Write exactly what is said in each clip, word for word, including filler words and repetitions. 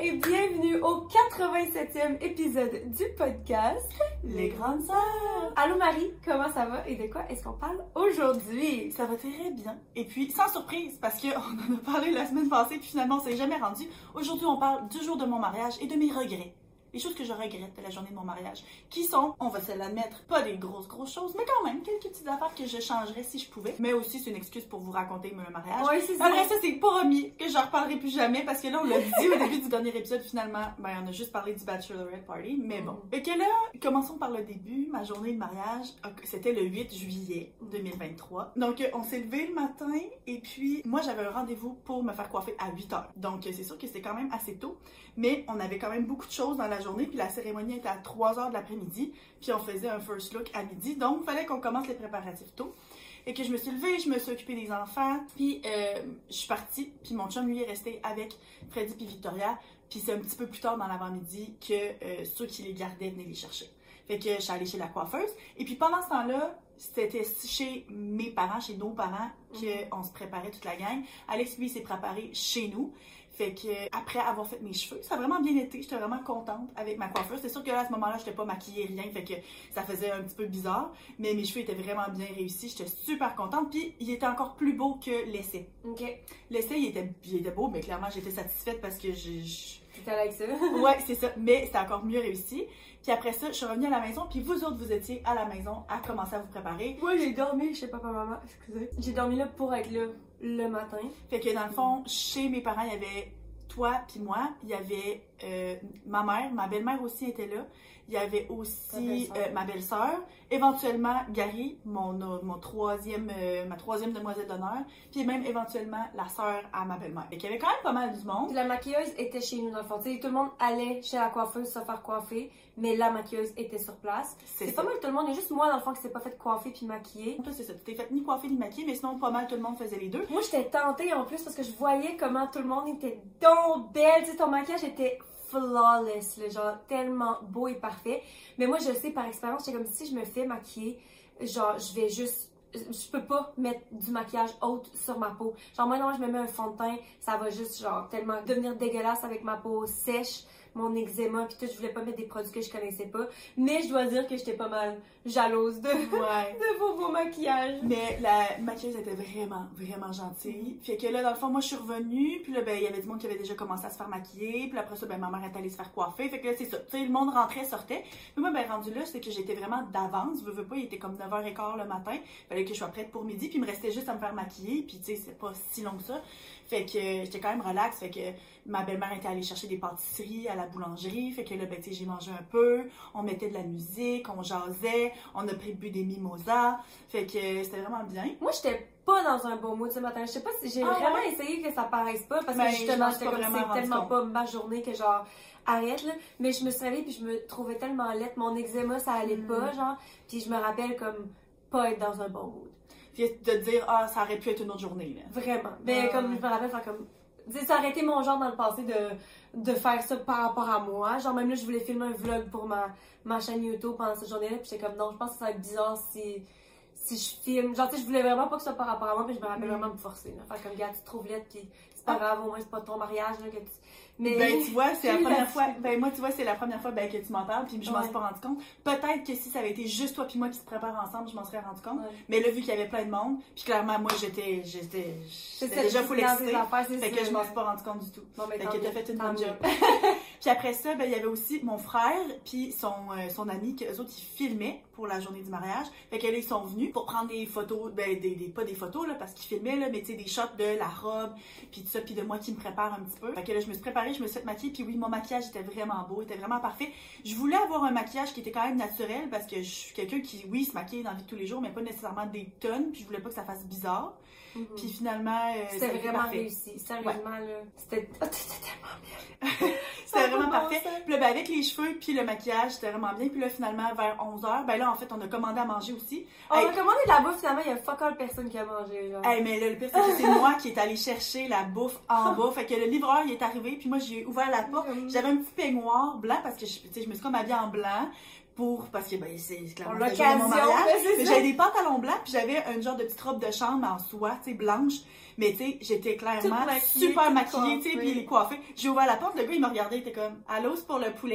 et bienvenue au quatre-vingt-septième épisode du podcast Les Grandes Sœurs. Allô Marie, comment ça va et de quoi est-ce qu'on parle aujourd'hui? Ça va très bien. Et puis, sans surprise, parce qu'on en a parlé la semaine passée puis finalement on s'est jamais rendu. Aujourd'hui, on parle du jour de mon mariage et de mes regrets. Les choses que je regrette de la journée de mon mariage, qui sont, on va se l'admettre, pas des grosses, grosses choses, mais quand même, quelques petites affaires que je changerais si je pouvais. Mais aussi, c'est une excuse pour vous raconter mon mariage. Oui, c'est ça. Après ça, c'est promis que j'en reparlerai plus jamais, parce que là, on l'a dit au début du dernier épisode, finalement, ben, on a juste parlé du bachelorette party, mais bon. Fait que là, commençons par le début. Ma journée de mariage, c'était le huit juillet deux mille vingt-trois. Donc, on s'est levé le matin, et puis, moi, j'avais un rendez-vous pour me faire coiffer à huit heures. Donc, c'est sûr que c'était quand même assez tôt, mais on avait quand même beaucoup de choses dans la journée, puis la cérémonie était à trois heures de l'après-midi, puis on faisait un first look à midi, donc il fallait qu'on commence les préparatifs tôt. Et que je me suis levée, je me suis occupée des enfants, puis euh, je suis partie, puis mon chum, lui, est resté avec Freddy puis Victoria, puis c'est un petit peu plus tard dans l'avant-midi que euh, ceux qui les gardaient venaient les chercher. Fait que je suis allée chez la coiffeuse, et puis pendant ce temps-là, c'était chez mes parents, chez nos parents, qu'on mm-hmm. se préparait toute la gang. Alex, lui, s'est préparé chez nous. Fait que après avoir fait mes cheveux, ça a vraiment bien été. J'étais vraiment contente avec ma coiffure. C'est sûr que là, à ce moment-là, j'étais pas maquillée, rien. Fait que ça faisait un petit peu bizarre. Mais mes cheveux étaient vraiment bien réussis. J'étais super contente. Puis, il était encore plus beau que l'essai. OK. L'essai, il était, il était beau, mais clairement, j'étais satisfaite parce que je... je... T'étais avec ça? Ouais, c'est ça. Mais c'était encore mieux réussi. Puis après ça, je suis revenue à la maison. Puis vous autres, vous étiez à la maison à commencer à vous préparer. Moi, j'ai dormi chez papa-maman. Excusez. J'ai dormi là pour être là le matin. Fait que dans le fond, chez mes parents, il y avait toi puis moi, il y avait euh, ma mère, ma belle-mère aussi était là, il y avait aussi euh, ma belle-sœur, éventuellement Gary, mon, mon troisième, euh, ma troisième demoiselle d'honneur, puis même éventuellement la sœur à ma belle-mère. Fait qu'il y avait quand même pas mal du monde. Puis la maquilleuse était chez nous dans le fond. T'sais, tout le monde allait chez la coiffeuse se faire coiffer, mais la maquilleuse était sur place. C'est pas mal tout le monde, il y a juste moi dans le fond qui s'est pas fait coiffer puis maquiller. Toi c'est ça, tu t'es fait ni coiffer ni maquiller, mais sinon pas mal tout le monde faisait les deux. Moi j'étais tentée en plus parce que je voyais comment tout le monde était donc belle, tu sais, ton maquillage était flawless, là, genre tellement beau et parfait. Mais moi je sais par expérience, c'est comme si je me fais maquiller, genre je vais juste, je peux pas mettre du maquillage haute sur ma peau. Genre moi non, je me mets un fond de teint, ça va juste genre tellement devenir dégueulasse avec ma peau sèche, mon eczéma puis tout, je voulais pas mettre des produits que je connaissais pas. Mais je dois dire que j'étais pas mal jalouse de, ouais. de vos beaux maquillages. Mais la maquilleuse était vraiment, vraiment gentille. Fait que là, dans le fond, moi, je suis revenue, puis là, ben, il y avait du monde qui avait déjà commencé à se faire maquiller, puis après ça, ben, ma mère est allée se faire coiffer. Fait que là, c'est ça. Tu sais, le monde rentrait, sortait. Mais moi, ben, rendu là, c'est que j'étais vraiment d'avance. Je veux, veux pas, il était comme neuf heures quinze le matin. Fallait que je sois prête pour midi, puis il me restait juste à me faire maquiller, puis tu sais, c'est pas si long que ça. Fait que euh, j'étais quand même relax. Fait que ma belle-mère était allée chercher des pâtisseries à la boulangerie. Fait que là, ben, tu sais, j'ai mangé un peu. On mettait de la musique, on jasait. On a pris bu des mimosas. Fait que euh, c'était vraiment bien. Moi, j'étais pas dans un bon mood ce matin. Je sais pas si j'ai ah, vraiment ouais. essayé que ça paraisse pas. Parce ben, que justement, j'étais comme c'est tellement compte. pas ma journée que genre arrête là. Mais je me suis réveillée puis je me trouvais tellement laide. Mon eczéma, ça allait mm. pas, genre. Puis je me rappelle comme pas être dans un bon mood. Puis de te dire, ah, ça aurait pu être une autre journée, là. Vraiment. Mais ah, comme ouais. je me rappelle, faire comme. Ça aurait été mon genre dans le passé de, de faire ça par rapport à moi. Genre, même là, je voulais filmer un vlog pour ma, ma chaîne YouTube pendant cette journée-là. Puis j'étais comme, non, je pense que ça va être bizarre si, si je filme. Genre, tu sais, je voulais vraiment pas que ce soit par rapport à moi, mais je me rappelle mm. vraiment me forcer. Là. Faire comme, gars, tu te trouves laide, puis c'est pas ah. grave, au moins, c'est pas ton mariage, là, que tu. Mais ben tu vois, c'est la première fois, ben moi tu vois, c'est la première fois ben, que tu m'en parles, puis je m'en ouais. suis pas rendu compte. Peut-être que si ça avait été juste toi puis moi qui se préparent ensemble, je m'en serais rendu compte. Ouais. Mais là, vu qu'il y avait plein de monde, puis clairement, moi j'étais j'étais j'étais déjà full excitée, fait que je m'en suis pas rendu compte du tout. Bon, ben, fait que t'as fait une bonne job. Puis après ça, ben il y avait aussi mon frère puis son euh, son ami, qu'eux autres ils filmaient pour la journée du mariage. Fait que là, ils sont venus pour prendre des photos, ben des, des pas des photos là parce qu'ils filmaient là, mais tu sais des shots de la robe, puis tout ça, puis de moi qui me prépare un petit peu. Fait que là, je me suis préparée, je me suis fait maquiller, puis oui, mon maquillage était vraiment beau, était vraiment parfait. Je voulais avoir un maquillage qui était quand même naturel parce que je suis quelqu'un qui, oui, se maquille dans la vie de tous les jours, mais pas nécessairement des tonnes, puis je voulais pas que ça fasse bizarre. Mm-hmm. Puis finalement, euh, c'était vraiment parfait. Réussi. Sérieusement, ouais. là. C'était oh, tellement bien. C'était vraiment parfait. Puis là, ben, avec les cheveux puis le maquillage, c'était vraiment bien. Puis là, finalement, vers onze heures, ben là, en fait, on a commandé à manger aussi. On hey, a commandé de la bouffe, finalement, il y a fuck all personne qui a mangé. Genre. Hey, mais là, le pire, c'est que c'est moi qui est allée chercher la bouffe en bas. Fait que le livreur, il est arrivé, puis moi, j'ai ouvert la porte. J'avais un petit peignoir blanc parce que je, je me suis comme habillée en blanc. pour, parce que ben c'est clairement Pour la journée de mon l'occasion, mariage. c'est Mais ça. j'avais des pantalons blancs, puis j'avais un genre de petite robe de chambre en soie, tu sais, blanche. Mais tu sais, j'étais clairement Toute maquillée, super toute maquillée, tu sais, coiffée. puis coiffée. J'ai ouvert la porte, le gars il me regardait, il était comme « Allô, c'est pour le poulet? »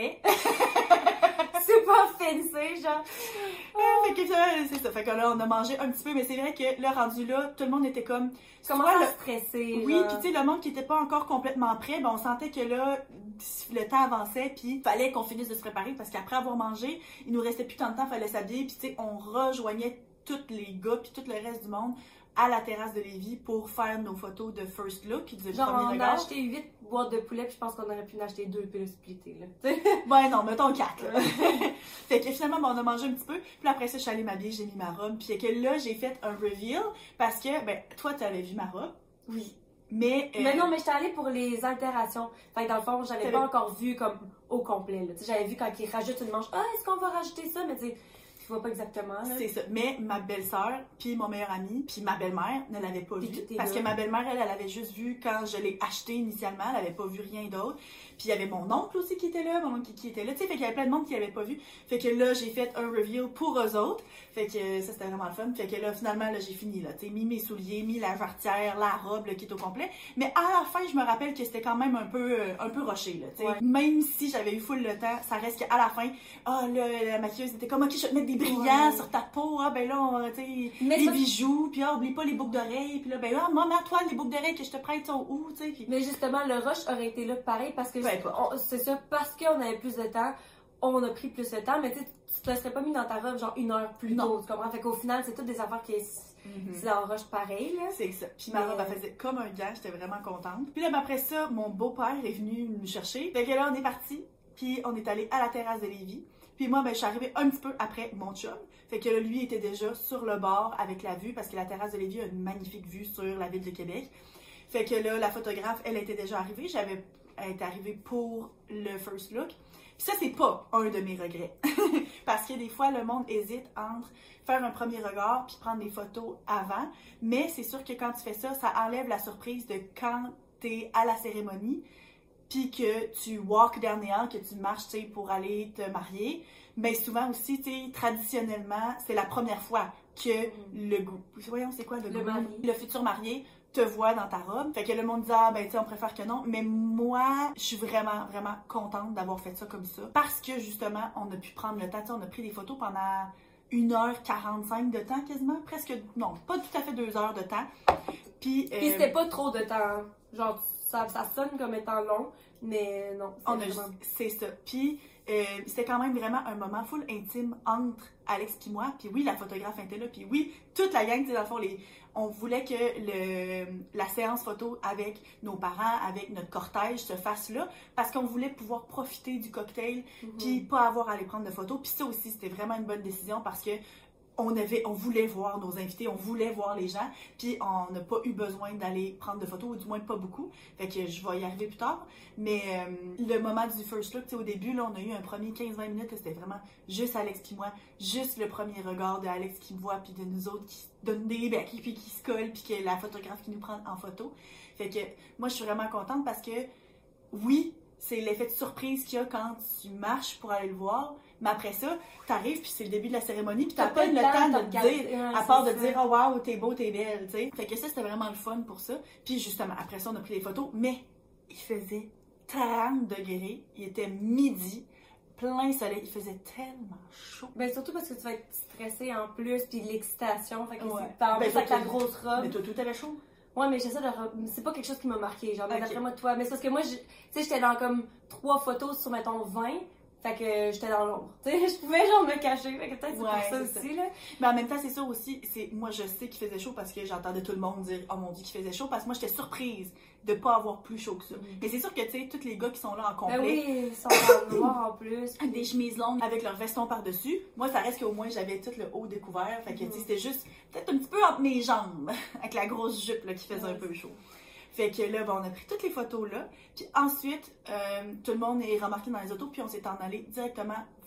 Super fancy, genre. Ah, fait que finalement, c'est ça. Fait que là, on a mangé un petit peu, mais c'est vrai que là, rendu là, tout le monde était comme... Comment soit ça le- stresser, Oui, genre. puis tu sais, le monde qui était pas encore complètement prêt, ben on sentait que là, le temps avançait, puis fallait qu'on finisse de se préparer, parce qu'après avoir mangé, il nous restait plus tant de temps, fallait s'habiller, puis tu sais, on rejoignait tous les gars, puis tout le reste du monde à la terrasse de Lévis pour faire nos photos de first look, du Genre, premier on a regard. acheté huit boîtes de poulet, puis je pense qu'on aurait pu en acheter deux puis le splitter, là. Ouais, non, mettons quatre, là. Fait que finalement, ben, on a mangé un petit peu. Puis après ça, je suis allée m'habiller, j'ai mis ma robe. Puis que là, j'ai fait un reveal parce que, ben, toi, tu avais vu ma robe. Oui. Mais. euh, Mais non, mais j'étais allée pour les altérations. Fait que dans le fond, j'avais T'avais- pas encore vu comme au complet, là. Tu sais, j'avais vu quand ils rajoutent une manche. Ah, est-ce qu'on va rajouter ça? Mais tu sais, tu vois pas exactement, là. C'est ça. Mais ma belle-sœur, puis mon meilleur ami, puis ma belle-mère ne l'avaient pas Puis vu. tout est Parce là. que ma belle-mère, elle, elle avait juste vu quand je l'ai acheté initialement. Elle avait pas vu rien d'autre. Puis il y avait mon oncle aussi qui était là, mon oncle qui, qui était là. Tu sais, fait qu'il y avait plein de monde qui l'avait pas vu. Fait que là, j'ai fait un reveal pour eux autres. Fait que euh, ça, c'était vraiment le fun. Fait que là, finalement, là, j'ai fini, là. Tu sais, mis mes souliers, mis la jarretière, la robe, le kit au complet. Mais à la fin, je me rappelle que c'était quand même un peu, euh, un peu rushé, là. Tu sais. Ouais. Même si j'avais eu full le temps, ça reste qu'à la fin, ah, là, la maquilleuse était comme, ok, je vais te mettre des brillants Ouais. sur ta peau. Ah, ben là, on, tu sais, Mais les ça- bijoux. Puis ah, oublie pas les boucles d'oreilles. Puis là, ben ah, maman, toi, les boucles d'oreilles que je te prête sont où, tu sais. Puis Mais justement, le rush aurait été là pareil parce que Peu importe. on- c'est ça, parce qu'on avait plus de temps, on a pris plus de temps, mais tu sais, tu te serais pas mis dans ta robe genre une heure plus Non. tôt, tu comprends? Fait qu'au final, c'est toutes des affaires qui c'est en rush pareil, là. C'est ça. Puis ma Mais- robe, elle faisait comme un gars, j'étais vraiment contente. Puis là, ben, après ça, mon beau-père est venu me chercher. Fait que là, on est parti, puis on est allé à la terrasse de Lévis. Puis moi, ben, je suis arrivée un petit peu après mon chum. Fait que là, lui était déjà sur le bord avec la vue, parce que la terrasse de Lévis a une magnifique vue sur la ville de Québec. Fait que là, la photographe, elle était déjà arrivée. J'avais, elle était arrivée pour le first look. Puis ça, c'est pas un de mes regrets. Parce que des fois, le monde hésite entre faire un premier regard puis prendre des photos avant. Mais c'est sûr que quand tu fais ça, ça enlève la surprise de quand t'es à la cérémonie puis que tu walk down the aisle, que tu marches, tu sais, pour aller te marier. Mais souvent aussi, tu sais, traditionnellement, c'est la première fois que le goût, voyons, c'est quoi le, Le goût? marié. Le futur marié te voit dans ta robe. Fait que le monde dit, ah, ben, tu sais, on préfère que non. Mais moi, je suis vraiment, vraiment contente d'avoir fait ça comme ça. Parce que, justement, on a pu prendre le temps. Tu sais, on a pris des photos pendant une heure quarante-cinq de temps, quasiment. Presque, non, pas tout à fait deux heures de temps. Puis, euh, Puis c'était pas trop de temps. Genre, ça, ça sonne comme étant long, mais non. c'est on a vraiment- juste- c'est ça. Puis, euh, c'était quand même vraiment un moment full intime entre Alex et moi. Puis oui, la photographe était là. Puis oui, toute la gang, tu sais, dans le fond, les, on voulait que le, la séance photo avec nos parents, avec notre cortège se fasse là, parce qu'on voulait pouvoir profiter du cocktail, Mhm. puis pas avoir à aller prendre de photos. Puis ça aussi, c'était vraiment une bonne décision parce que on avait, on voulait voir nos invités, on voulait voir les gens, puis on n'a pas eu besoin d'aller prendre de photos, ou du moins pas beaucoup. Fait que je vais y arriver plus tard. Mais euh, le moment du first look, tu sais, au début, là, on a eu un premier quinze vingt minutes, là, c'était vraiment juste Alex puis moi, juste le premier regard de Alex qui me voit, puis de nous autres qui se donnent des becs, puis qui se collent, puis que la photographe qui nous prend en photo. Fait que moi, je suis vraiment contente parce que, oui, c'est l'effet de surprise qu'il y a quand tu marches pour aller le voir, mais après ça, t'arrives, puis c'est le début de la cérémonie, puis t'as pas le temps de te dire, Ouais, à part de c'est dire ça. « Oh wow, t'es beau, t'es belle », tu sais. Fait que ça, c'était vraiment le fun pour ça. Puis justement, après ça, on a pris les photos, mais il faisait trente degrés, il était midi, plein soleil, il faisait tellement chaud. Ben surtout parce que tu vas être stressé en plus, puis l'excitation, fait que Ouais. c'est en Ben, plus avec toi, ta tout- grosse robe. Mais toi, tout avait chaud. Ouais, mais j'essaie de. re- C'est pas quelque chose qui m'a marqué. Genre, mais Ok. d'après moi, toi. Mais c'est parce que moi, je- tu sais, j'étais dans comme trois photos sur, mettons, vingt. Fait que j'étais dans l'ombre. Tu sais, je pouvais genre me cacher. Fait que peut-être c'est Ouais, pour ça c'est aussi, là. Mais en même temps, c'est sûr aussi, c'est moi je sais qu'il faisait chaud parce que j'entendais tout le monde dire oh mon dieu qu'il faisait chaud parce que moi j'étais surprise de pas avoir plus chaud que ça. Mhm. Mais c'est sûr que tu sais tous les gars qui sont là en complet, Ben oui, ils sont en noir en plus. avec des chemises longues avec leur veston par-dessus, moi ça reste qu'au moins j'avais tout le haut découvert, fait que tu sais Mhm. c'était juste peut-être un petit peu entre mes jambes avec la grosse jupe là qui faisait un Ouais. peu chaud. Fait que là, ben, on a pris toutes les photos là. Puis ensuite, euh, tout le monde est remarqué dans les autos, puis on s'est en allé directement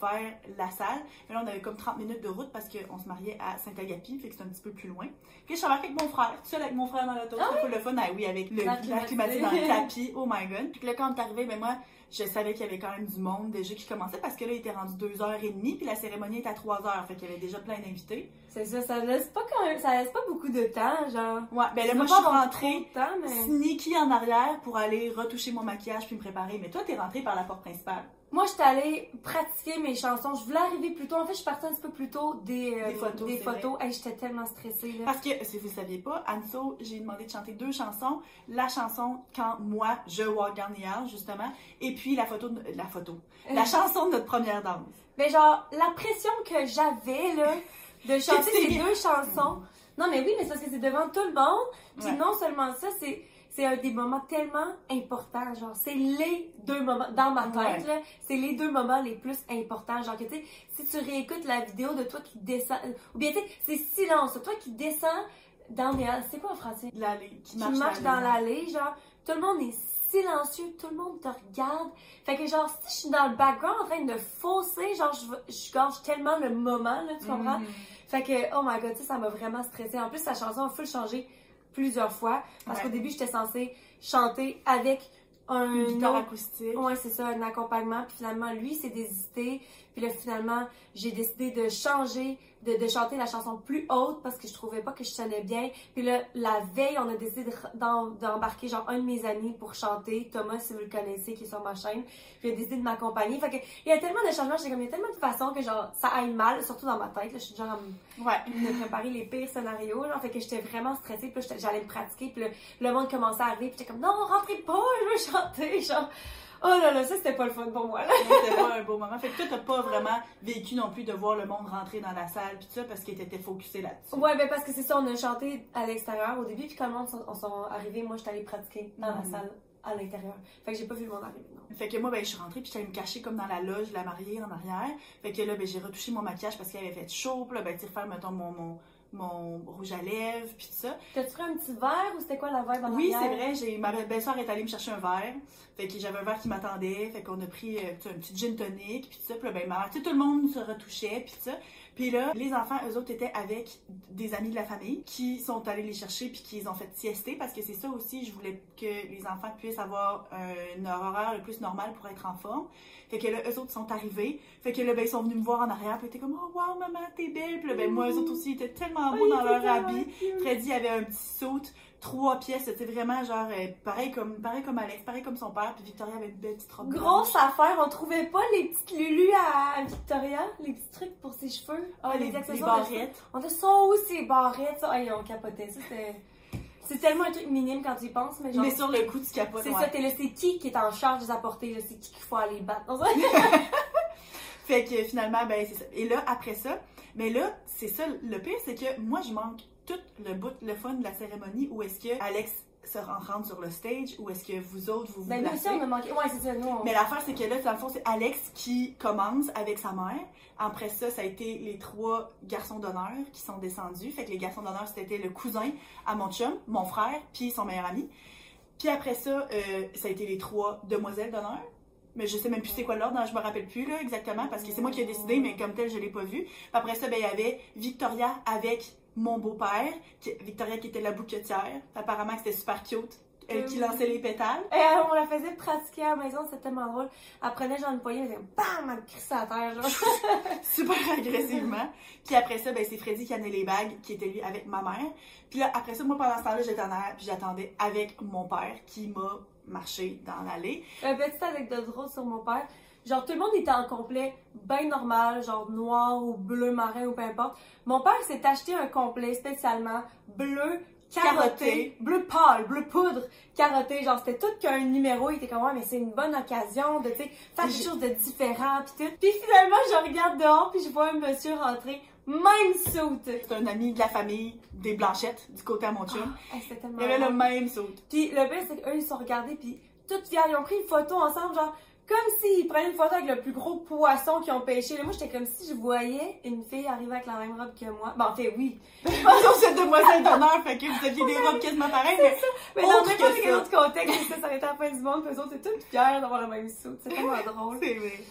vers la salle. Mais là, on avait comme trente minutes de route parce qu'on se mariait à Saint-Agapi, fait que c'est un petit peu plus loin. Puis je suis embarquée avec mon frère, tout seul avec mon frère dans l'auto. Ah c'était oui? Pas le fun. Ah oui, avec le l'air climatisé dans le tapis. Oh my god. Puis là, quand on est arrivé, ben moi, je savais qu'il y avait quand même du monde déjà qui commençait parce que là, il était rendu deux heures trente, puis la cérémonie était à trois heures. Fait qu'il y avait déjà plein d'invités. C'est ça, ça laisse pas quand même, ça laisse pas beaucoup de temps, genre. Ouais, ben là, moi, je suis rentrée temps, mais... sneaky en arrière pour aller retoucher mon maquillage puis me préparer. Mais toi, t'es rentrée par la porte principale. Moi, j'étais allée pratiquer mes chansons. Je voulais arriver plus tôt. En fait, je suis partie un petit peu plus tôt des, euh, des photos. Des photos. Hey, j'étais tellement stressée. Là. Parce que, si vous ne saviez pas, Anso, j'ai demandé de chanter deux chansons. La chanson quand moi, je walk down the aisle, justement. Et puis la photo, de, la photo. La chanson de notre première danse. Mais genre, la pression que j'avais, là, de chanter ces deux chansons. Non, mais oui, mais c'est parce que c'est devant tout le monde. Puis ouais. Non seulement ça, c'est... C'est un des moments tellement importants, genre, c'est les deux moments, dans ma tête, ouais. Là, c'est les deux moments les plus importants, genre, que, tu sais, si tu réécoutes la vidéo de toi qui descend, ou bien, tu sais, c'est silence, toi qui descends dans les, c'est quoi en français? L'allée, qui, qui marche, marche dans l'allée, genre, tout le monde est silencieux, tout le monde te regarde, fait que, genre, si je suis dans le background en train de fausser, genre, je, je gorge tellement le moment, là, tu comprends? Mm. Fait que, oh my god, tu sais, ça m'a vraiment stressée. En plus, sa chanson a full changé plusieurs fois, parce ouais. Qu'au début, j'étais censée chanter avec un... Une guitare acoustique. Ouais, c'est ça, un accompagnement, puis finalement, lui, s'est désisté, puis là, finalement, j'ai décidé de changer, de, de chanter la chanson plus haute, parce que je trouvais pas que je sonnais bien, puis là, la veille, on a décidé d'embarquer, genre, un de mes amis pour chanter, Thomas, si vous le connaissez, qui est sur ma chaîne, puis il a décidé de m'accompagner, fait que, il y a tellement de changements, j'ai comme, il y a tellement de façons que, genre, ça aille mal, surtout dans ma tête, là, je suis genre à me, ouais. me préparer les pires scénarios, genre, fait que j'étais vraiment stressée, puis là, j'allais me pratiquer, puis le, le monde commençait à arriver, puis j'étais comme, non, rentrez pas, je veux chanter, genre, oh là là, ça c'était pas le fun pour moi, là. C'était pas un beau moment. Fait que toi, t'as pas vraiment vécu non plus de voir le monde rentrer dans la salle pis tout ça parce que t'étais focusé là-dessus. Ouais, ben parce que c'est ça, on a chanté à l'extérieur au début, puis quand le monde sont, sont arrivés, moi j'étais allée pratiquer dans mm-hmm. la salle à l'intérieur. Fait que j'ai pas vu le monde arriver, non. Fait que moi, ben je suis rentrée puis j'étais allée me cacher comme dans la loge de la mariée en arrière. Fait que là, ben j'ai retouché mon maquillage parce qu'il avait fait chaud, pis là, ben tu refaire, mettons, mon... mon mon rouge à lèvres, puis tout ça. T'as-tu pris un petit verre ou c'était quoi la vibe en Oui, arrière? c'est vrai, j'ai ma belle-sœur est allée me chercher un verre. Fait que j'avais un verre qui m'attendait, fait qu'on a pris euh, un petit gin tonic, puis tout ça. Puis là, ben, ma mère, tu sais, tout le monde se retouchait, puis tout ça. Puis là, les enfants, eux autres, étaient avec des amis de la famille qui sont allés les chercher puis qui les ont fait siester parce que c'est ça aussi, je voulais que les enfants puissent avoir un horaire le plus normal pour être en forme. Fait que là, eux autres sont arrivés. Fait que là, ben, ils sont venus me voir en arrière puis ils étaient comme « Oh wow, maman, t'es belle! » Puis là, ben, moi, eux autres aussi, ils étaient tellement beaux oh, dans leur habit. Freddy avait un petit saut, trois pièces, c'était vraiment genre euh, pareil comme pareil comme Alex, pareil comme son père, puis Victoria avait une belle petite robe. Grosse blanche. Affaire, on trouvait pas les petites lulus à Victoria, les petits trucs pour ses cheveux. Ah, les, les, les barrettes. On a sont où ces barrettes? Ça, hey, on capotait. Ça, c'était... C'est tellement un truc minime quand tu y penses, mais genre... Mais sur le coup, tu capotes, c'est ouais. ça, t'es là, c'est qui qui est en charge de les apporter, là, c'est qui qu'il faut aller battre. Fait que finalement, ben c'est ça. Et là, après ça, mais là, c'est ça, le pire, c'est que moi, je manque tout le bout, le fun de la cérémonie où est-ce que Alex se rentre sur le stage ou est-ce que vous autres, vous vous ben, placez? nous aussi, on a manqué. Ouais, c'est ça, nous, on... Mais l'affaire, c'est que là, dans le fond, c'est Alex qui commence avec sa mère. Après ça, ça a été les trois garçons d'honneur qui sont descendus. Fait que les garçons d'honneur, c'était le cousin à mon chum, mon frère, puis son meilleur ami. Puis après ça, euh, ça a été les trois demoiselles d'honneur. Mais je sais même plus c'est quoi l'ordre, je me rappelle plus là exactement parce que c'est moi qui ai décidé, mais comme tel, je l'ai pas vu. Puis après ça, ben il y avait Victoria avec mon beau-père, qui, Victoria qui était la bouquetière. Apparemment, c'était super cute. Elle qui lançait les pétales. Et on la faisait pratiquer à la maison, c'était tellement drôle. Elle prenait genre une poignée, elle faisait bam, elle me crissait à terre, genre. Super agressivement. Puis après ça, ben c'est Freddy qui amenait les bagues, qui était lui avec ma mère. Puis là, après ça, moi pendant ce temps-là, j'étais en arrière, puis j'attendais avec mon père qui m'a marché dans l'allée. Une petite anecdote drôle sur mon père. Genre, tout le monde était en complet bien normal, genre noir ou bleu marin ou peu importe. Mon père s'est acheté un complet spécialement bleu carotté, carotté, bleu pâle, bleu poudre, carotté, genre c'était tout qu'un numéro, il était comme ouais mais c'est une bonne occasion de tu sais faire quelque chose de différent puis tout. Puis finalement je regarde dehors puis je vois un monsieur rentrer, même suit. C'est un ami de la famille des Blanchettes du côté à mon chum. Oh, c'était tellement il avait le même suit. Puis le pire c'est qu'eux ils se sont regardés puis toutes fiers, ils ont pris une photo ensemble genre comme s'ils prenaient une photo avec le plus gros poisson qu'ils ont pêché. Là, moi, j'étais comme si je voyais une fille arriver avec la même robe que moi. Ben, en fait, oui. Attention, cette demoiselle d'honneur, fait que vous aviez des robes quasiment pareilles, mais. Mais dans n'importe quel autre contexte, ça, ça aurait été la fin du monde, puis eux autres, c'est toutes fières d'avoir le même saut. C'est tellement drôle. C'est vrai.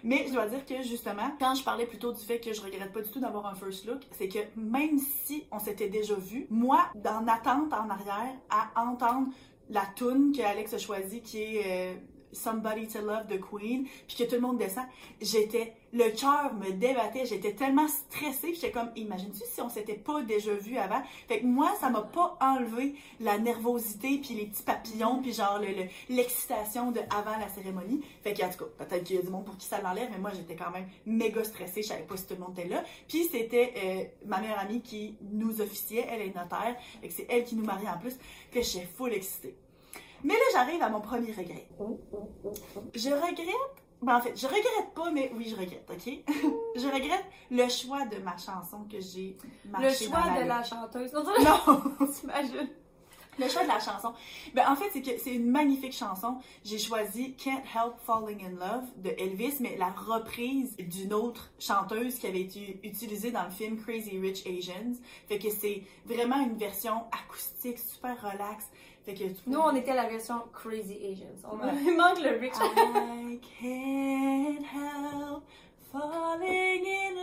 Mais je dois dire que justement, quand je parlais plutôt du fait que je regrette pas du tout d'avoir un first look, c'est que même si on s'était déjà vu, moi, dans attente en arrière, à entendre la toune que Alex a choisie, qui est euh, Somebody to Love the Queen, puis que tout le monde descend, j'étais, le cœur me débattait, j'étais tellement stressée, puis j'étais comme, imagine-tu si on s'était pas déjà vu avant? Fait que moi, ça m'a pas enlevé la nervosité, puis les petits papillons, puis genre le, le, l'excitation de avant la cérémonie. Fait que, en tout cas, peut-être qu'il y a du monde pour qui ça l'enlève, mais moi, j'étais quand même méga stressée, je savais pas si tout le monde était là. Puis c'était euh, ma meilleure amie qui nous officiait, elle est notaire, fait que c'est elle qui nous mariait en plus, que j'étais full excitée. Mais là, j'arrive à mon premier regret. Je regrette, ben en fait, je regrette pas, mais oui, je regrette, ok? Je regrette le choix de ma chanson que j'ai marché Le choix dans de la chanteuse. Non, non. t'imagines? Le choix de la chanson. Ben, en fait, c'est que c'est une magnifique chanson. J'ai choisi Can't Help Falling in Love de Elvis, mais la reprise d'une autre chanteuse qui avait été utilisée dans le film Crazy Rich Asians. Fait que c'est vraiment une version acoustique, super relax. Fait que tu peux... Nous, on était la version Crazy Asians. On ouais. Il manque le Rich. I can't help falling in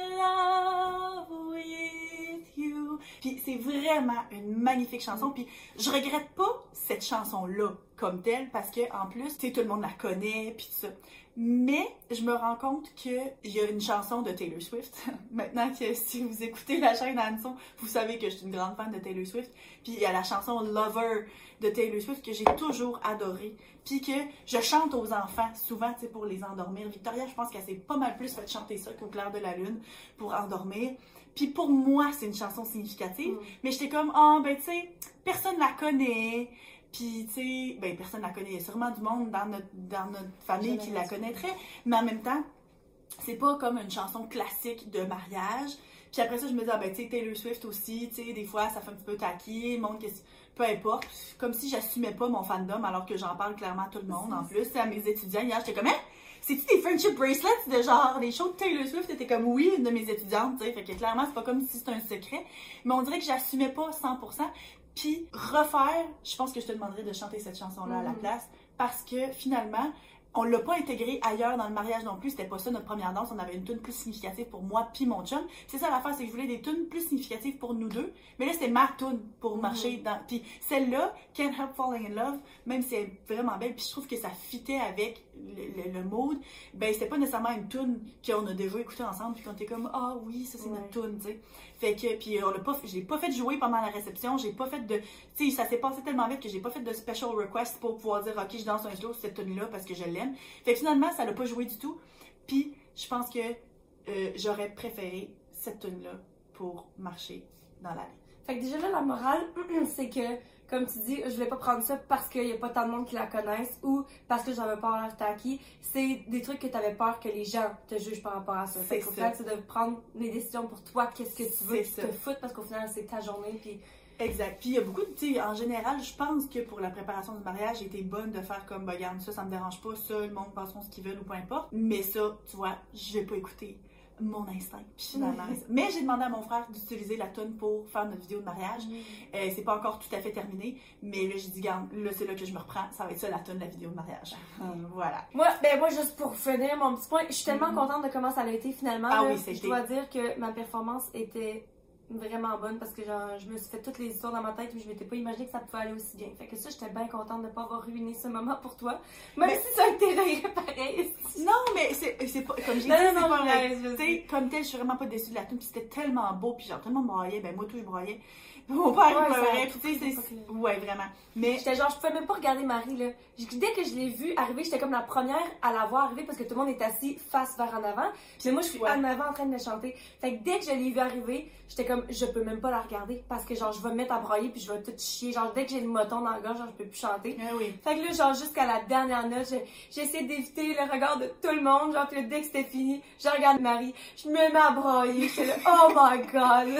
love with you. Puis c'est vraiment une magnifique chanson. Puis je regrette pas cette chanson-là comme telle parce que en plus, tu sais, tout le monde la connaît puis tout ça. Mais je me rends compte qu'il y a une chanson de Taylor Swift. Maintenant que si vous écoutez la chaîne Hanson, vous savez que je suis une grande fan de Taylor Swift. Puis il y a la chanson Lover de Taylor Swift que j'ai toujours adorée. Puis que je chante aux enfants souvent, tu sais, pour les endormir. Victoria, je pense qu'elle s'est pas mal plus fait chanter ça qu'au clair de la lune pour endormir. Puis pour moi, c'est une chanson significative. Mm. Mais j'étais comme, ah, oh, ben tu sais, personne la connaît. Puis, tu sais, ben, personne la connaît. Il y a sûrement du monde dans notre, dans notre famille qui la connaîtrait. Mais en même temps, c'est pas comme une chanson classique de mariage. Puis après ça, je me dis, ah ben, tu sais, Taylor Swift aussi, tu sais, des fois, ça fait un petit peu taquille, le monde, peu importe. Comme si j'assumais pas mon fandom, alors que j'en parle clairement à tout le monde. En plus, à mes étudiants, hier, j'étais comme, hein? C'est-tu des friendship bracelets de genre, des shows de Taylor Swift? C'était comme, oui, une de mes étudiantes, tu sais. Fait que clairement, c'est pas comme si c'était un secret. Mais on dirait que j'assumais pas cent pour cent. Puis refaire, je pense que je te demanderais de chanter cette chanson-là à la place, parce que finalement, on l'a pas intégrée ailleurs dans le mariage non plus, c'était pas ça notre première danse, on avait une tune plus significative pour moi puis mon chum. C'est ça l'affaire, c'est que je voulais des tunes plus significatives pour nous deux, mais là c'était ma tune pour marcher dans... Puis celle-là, Can't Help Falling in Love, même si elle est vraiment belle, puis je trouve que ça fitait avec le, le, le mood, ben c'était pas nécessairement une tune qu'on a déjà écoutée ensemble, puis qu'on était comme, ah oh, oui, ça c'est ouais. notre tune, tu sais. Fait que, puis on l'a pas, je l'ai pas fait jouer pendant la réception, j'ai pas fait de, tu sais, ça s'est passé tellement vite que j'ai pas fait de special request pour pouvoir dire, ok, je danse un slow cette tune-là parce que je l'aime. Fait que finalement, ça l'a pas joué du tout. Puis je pense que euh, j'aurais préféré cette tune-là pour marcher dans la vie. Fait que déjà là, la morale, c'est que, comme tu dis, je voulais pas prendre ça parce qu'il y a pas tant de monde qui la connaissent ou parce que j'avais peur de taquille. C'est des trucs que t'avais peur que les gens te jugent par rapport à ça. Fait qu'au final, c'est de prendre les décisions pour toi, qu'est-ce que tu veux, tu te foutre parce qu'au final, c'est ta journée. Puis... Exact. Puis il y a beaucoup de, tu sais, en général, je pense que pour la préparation du mariage, j'ai été bonne de faire comme, bah, regarde, ça, ça me dérange pas, ça, le monde pense ce qu'ils veulent ou peu importe. Mais ça, tu vois, je vais pas écouter mon instinct. Puis finalement, mmh. Mais j'ai demandé à mon frère d'utiliser la tune pour faire notre vidéo de mariage. Mmh. Euh, c'est pas encore tout à fait terminé, mais là, j'ai dit, garde, là, c'est là que je me reprends. Ça va être ça, la tune de la vidéo de mariage. Mmh. Voilà. Moi, ben, moi, juste pour finir mon petit point, je suis tellement mmh. contente de comment ça a été finalement. Ah là, oui, c'est Je dois dire que ma performance était vraiment bonne parce que genre, je me suis fait toutes les histoires dans ma tête mais je m'étais pas imaginé que ça pouvait aller aussi bien. Fait que ça, j'étais bien contente de pas avoir ruiné ce moment pour toi. Même mais... si ça a été rire pareil. Non, mais c'est, c'est pas, comme j'ai dit, non, c'est non, pas vrai. Tu sais, comme tel, je suis vraiment pas déçue de la tune, puis c'était tellement beau, puis genre, tout le monde broyait, ben moi tout, je broyais. Mon père ouais, pleurait, tu sais, c'est... Ouais, vraiment. Mais... J'étais genre, je pouvais même pas regarder Marie, là. Dès que je l'ai vue arriver, j'étais comme la première à la voir arriver parce que tout le monde est assis face vers en avant. Mais moi, je suis ouais. en avant en train de chanter. Fait que dès que je l'ai vue arriver, j'étais comme, je peux même pas la regarder parce que genre, je vais me mettre à broyer puis je vais tout chier. Genre, dès que j'ai le moton dans la gorge, genre, je peux plus chanter. Ah oui. Fait que là, genre, jusqu'à la dernière note, j'ai, j'ai essayé d'éviter le regard de tout le monde. Genre, puis dès que c'était fini, je regarde Marie, je me mets à broyer. J'étais là, oh my god!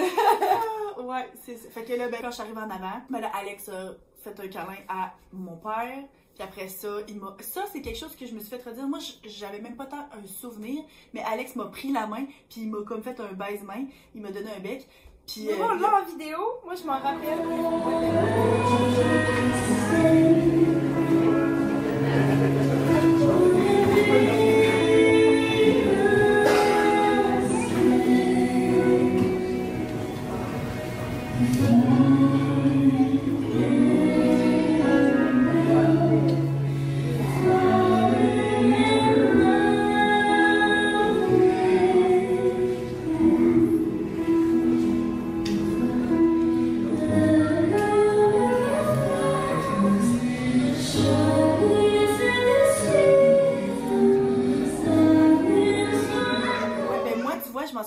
Ouais, c'est ça. Fait que là, ben, quand je suis arrivée en avant, ben là, Alex a fait un câlin à mon père. Puis après ça, il m'a... Ça, c'est quelque chose que je me suis fait redire. Moi, j'avais même pas tant un souvenir, mais Alex m'a pris la main, puis il m'a comme fait un baise-main. Il m'a donné un bec. Puis... Mais moi, euh, là, en vidéo, moi, je m'en rappelle.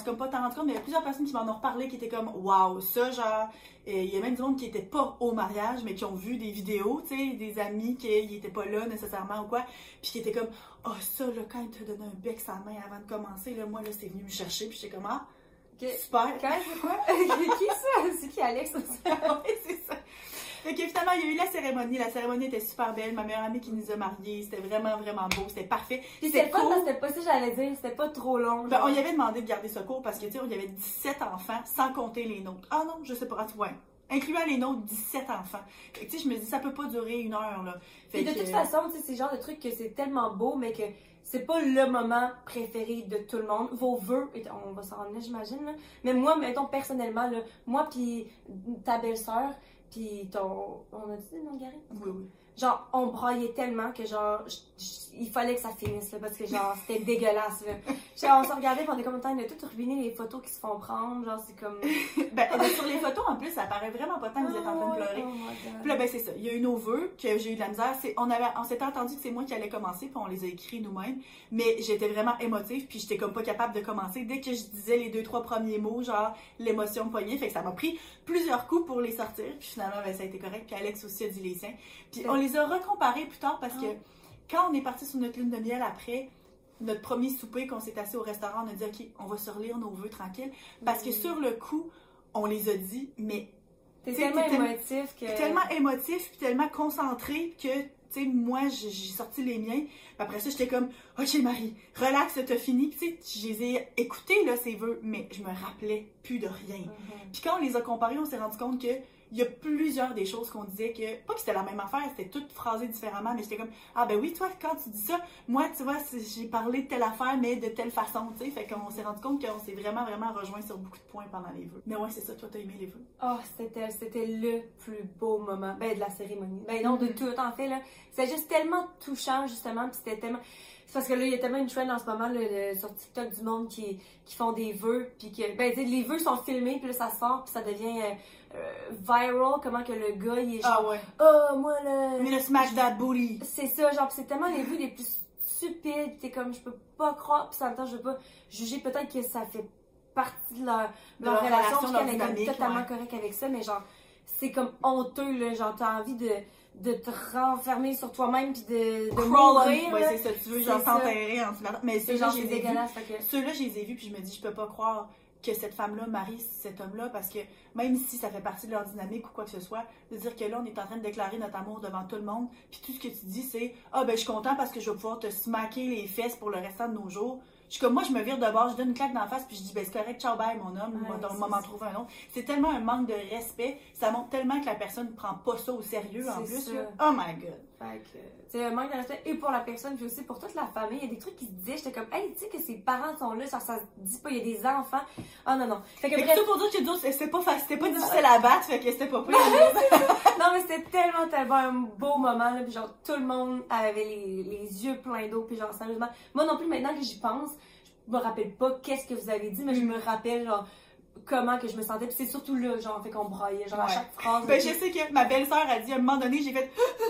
comme pas t'en rendre compte, mais il y a plusieurs personnes qui m'en ont reparlé qui étaient comme waouh, ça genre, il y a même du monde qui était pas au mariage, mais qui ont vu des vidéos, tu sais, des amis qui étaient pas là nécessairement ou quoi, puis qui étaient comme oh ça là, quand il t'a donné un bec sa main avant de commencer, là, moi là, c'est venu me chercher, puis j'étais comme ah, okay. Super. Quand c'est quoi? Qui ça? C'est qui Alex? Oui, c'est ça. Fait que finalement, il y a eu la cérémonie. La cérémonie était super belle. Ma meilleure amie qui nous a mariés. C'était vraiment, vraiment beau. C'était parfait. Puis c'était pas, c'était pas ça, j'allais dire. C'était pas trop long. Ben, on y avait demandé de garder ce cours parce que, tu sais, on y avait dix-sept enfants sans compter les nôtres. Ah non, je sais pas. Ouais. Incluant les nôtres, dix-sept enfants. Fait que, tu sais, je me dis, ça peut pas durer une heure, là. Fait Et de que... toute façon, tu sais, c'est le genre de truc que c'est tellement beau, mais que c'est pas le moment préféré de tout le monde. Vos vœux, on va s'en rendre là, j'imagine, là. Mais moi, mettons, personnellement, là, moi pis ta belle-sœur, pis ton... On a dit le nom de Gary? Oui, oui. Genre, on braillait tellement que genre, il fallait que ça finisse, là, parce que genre, c'était dégueulasse, là. Genre, on se regardait pis on est comme, temps, on a tout ruiné les photos qui se font prendre, genre, c'est comme... ben, sur les photos, en plus, ça paraît vraiment pas tant que vous êtes en train de pleurer. Oh puis là, ben, c'est ça. Il y a eu nos vœux, que j'ai eu de la misère. C'est, on avait, on s'était entendu que c'est moi qui allais commencer, puis on les a écrits nous-mêmes. Mais j'étais vraiment émotive, puis j'étais comme pas capable de commencer. Dès que je disais les deux, trois premiers mots, genre, l'émotion me pognait. Fait que ça m'a pris plusieurs coups pour les sortir. Puis finalement, ben, ça a été correct. Puis Alex aussi a dit les siens. Puis on les a recomparés plus tard parce que quand on est parti sur notre lune de miel après, notre premier souper, qu'on s'est assis au restaurant, on a dit OK, on va se relire nos vœux tranquilles. Parce que sur le coup, on les a dit, mais. T'es tellement t'es émotif que. Tellement émotif, puis tellement concentré que, tu sais, moi, j'ai sorti les miens. Puis après ça, j'étais comme OK, Marie, relax, t'as fini. Puis, tu sais, je les ai écoutés, là, ces vœux, mais je me rappelais plus de rien. Mm-hmm. Puis quand on les a comparés, on s'est rendu compte que. Il y a plusieurs des choses qu'on disait que, pas que c'était la même affaire, c'était toutes phrasées différemment, mais j'étais comme, ah ben oui, toi, quand tu dis ça, moi, tu vois, j'ai parlé de telle affaire, mais de telle façon, tu sais, fait qu'on s'est rendu compte qu'on s'est vraiment, vraiment rejoint sur beaucoup de points pendant les vœux. Mais ouais, c'est ça, toi, t'as aimé les vœux? Oh, c'était, c'était le plus beau moment, ben, de la cérémonie. Ben non, de tout, en fait, là. C'était juste tellement touchant, justement, puis c'était tellement... C'est parce que là, il y a tellement une trend en ce moment là, le, sur TikTok du monde qui, qui font des vœux, puis que, ben, tu sais, les vœux sont filmés, puis là, ça sort, puis ça devient euh, euh, viral, comment que le gars, il est genre, ah ouais. oh, moi, là... Mais le smash that booty! C'est ça, genre, c'est tellement les vœux les plus stupides, pis t'es comme, je peux pas croire, pis en même temps, je veux pas juger, peut-être que ça fait partie de leur, de leur, leur relation, relation qu'elle est comme totalement ouais. correcte avec ça, mais genre, c'est comme honteux, là, genre, t'as envie de... de te renfermer sur toi-même puis de, de mourir. Ouais, c'est ça, tu veux genre t'enterrer en dessous. Mais c'est genre, c'est dégueulasse. Que... Ceux-là, je les ai vus puis je me dis, je peux pas croire que cette femme-là marie cet homme-là parce que même si ça fait partie de leur dynamique ou quoi que ce soit, de dire que là, on est en train de déclarer notre amour devant tout le monde puis tout ce que tu dis, c'est « Ah, ben, je suis content parce que je vais pouvoir te smacker les fesses pour le restant de nos jours. » Je suis comme moi, je me vire de bord, je donne une claque dans la face, puis je dis, ben c'est correct, ciao, bye, mon homme, ouais, on va m'en trouver un autre. C'est tellement un manque de respect, ça montre tellement que la personne ne prend pas ça au sérieux en plus. Là. Oh my god! Fait que, c'est un manque de respect, et pour la personne, puis aussi pour toute la famille. Il y a des trucs qui se disaient, j'étais comme, hey, tu sais que ses parents sont là, ça, ça se dit pas, il y a des enfants. Oh non, non. Fait que, bref, tout pour dire que d'autres, c'était pas facile, c'était pas difficile à battre, fait que c'était pas pire. Non, mais c'était tellement, tellement un beau moment, là, puis genre, tout le monde avait les, les yeux pleins d'eau, puis genre, sérieusement. Moi non plus, maintenant que j'y pense, je me rappelle pas qu'est-ce que vous avez dit, mais je me rappelle, genre, comment que je me sentais. Puis c'est surtout là, genre, fait qu'on braillait, genre, ouais. à chaque phrase. Ben, je sais que ma belle-sœur a dit, à un moment donné, j'ai fait...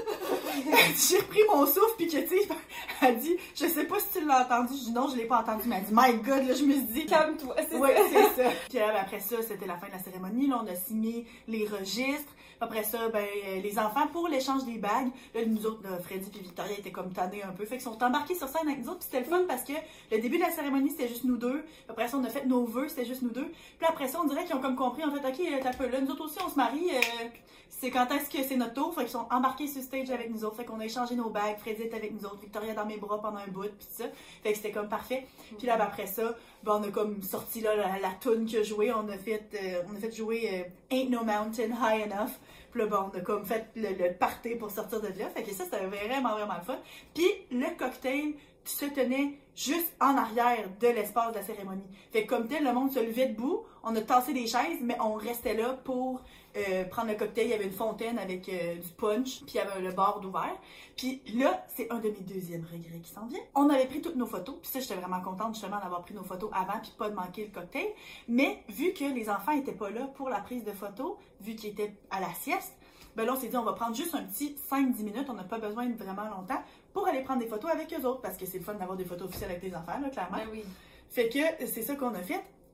j'ai repris mon souffle, puis que, tu sais, elle a dit, je sais pas si tu l'as entendu. Je dis non, je l'ai pas entendu. Mais elle dit, my god, là, je me suis dit... Calme-toi, c'est ouais, ça. Oui, c'est ça. Puis là, après ça, c'était la fin de la cérémonie. Là, on a signé les registres. Après ça, ben, les enfants, pour l'échange des bagues, là, nous autres, là, Freddy et Victoria étaient comme tannés un peu. Fait qu'ils sont embarqués sur scène avec nous autres. Puis c'était le fun parce que le début de la cérémonie, c'était juste nous deux. Puis après ça, on a fait nos vœux, c'était juste nous deux. Puis après ça, on dirait qu'ils ont comme compris, en fait, OK, t'as peu là, nous autres aussi, on se marie. Euh, c'est quand est-ce que c'est notre tour? Fait qu'ils sont embarqués sur stage avec nous autres. Fait qu'on a échangé nos bagues. Freddy était avec nous autres. Victoria dans mes bras pendant un bout. Puis ça. Fait que c'était comme parfait. Puis là, ben, après ça, ben, on a comme sorti là, la, la toune qui a joué. On a fait, euh, on a fait jouer euh, Ain't No Mountain High Enough. Puis là, bon, on a comme fait le, le party pour sortir de là. Fait que ça, c'était vraiment, vraiment le fun. Puis le cocktail se tenait juste en arrière de l'espace de la cérémonie. Fait que comme tel, le monde se levait debout. On a tassé des chaises, mais on restait là pour euh, prendre le cocktail. Il y avait une fontaine avec euh, du punch, puis il y avait le bar d'ouvert. Puis là, c'est un de mes deuxièmes regrets qui s'en vient. On avait pris toutes nos photos, puis ça, j'étais vraiment contente justement d'avoir pris nos photos avant, puis pas de manquer le cocktail. Mais vu que les enfants étaient pas là pour la prise de photos, vu qu'ils étaient à la sieste, ben là, on s'est dit, on va prendre juste un petit cinq dix minutes, on n'a pas besoin de vraiment longtemps, pour aller prendre des photos avec eux autres, parce que c'est le fun d'avoir des photos officielles avec les enfants, là, clairement. Ben oui. Fait que c'est ça qu'on a fait.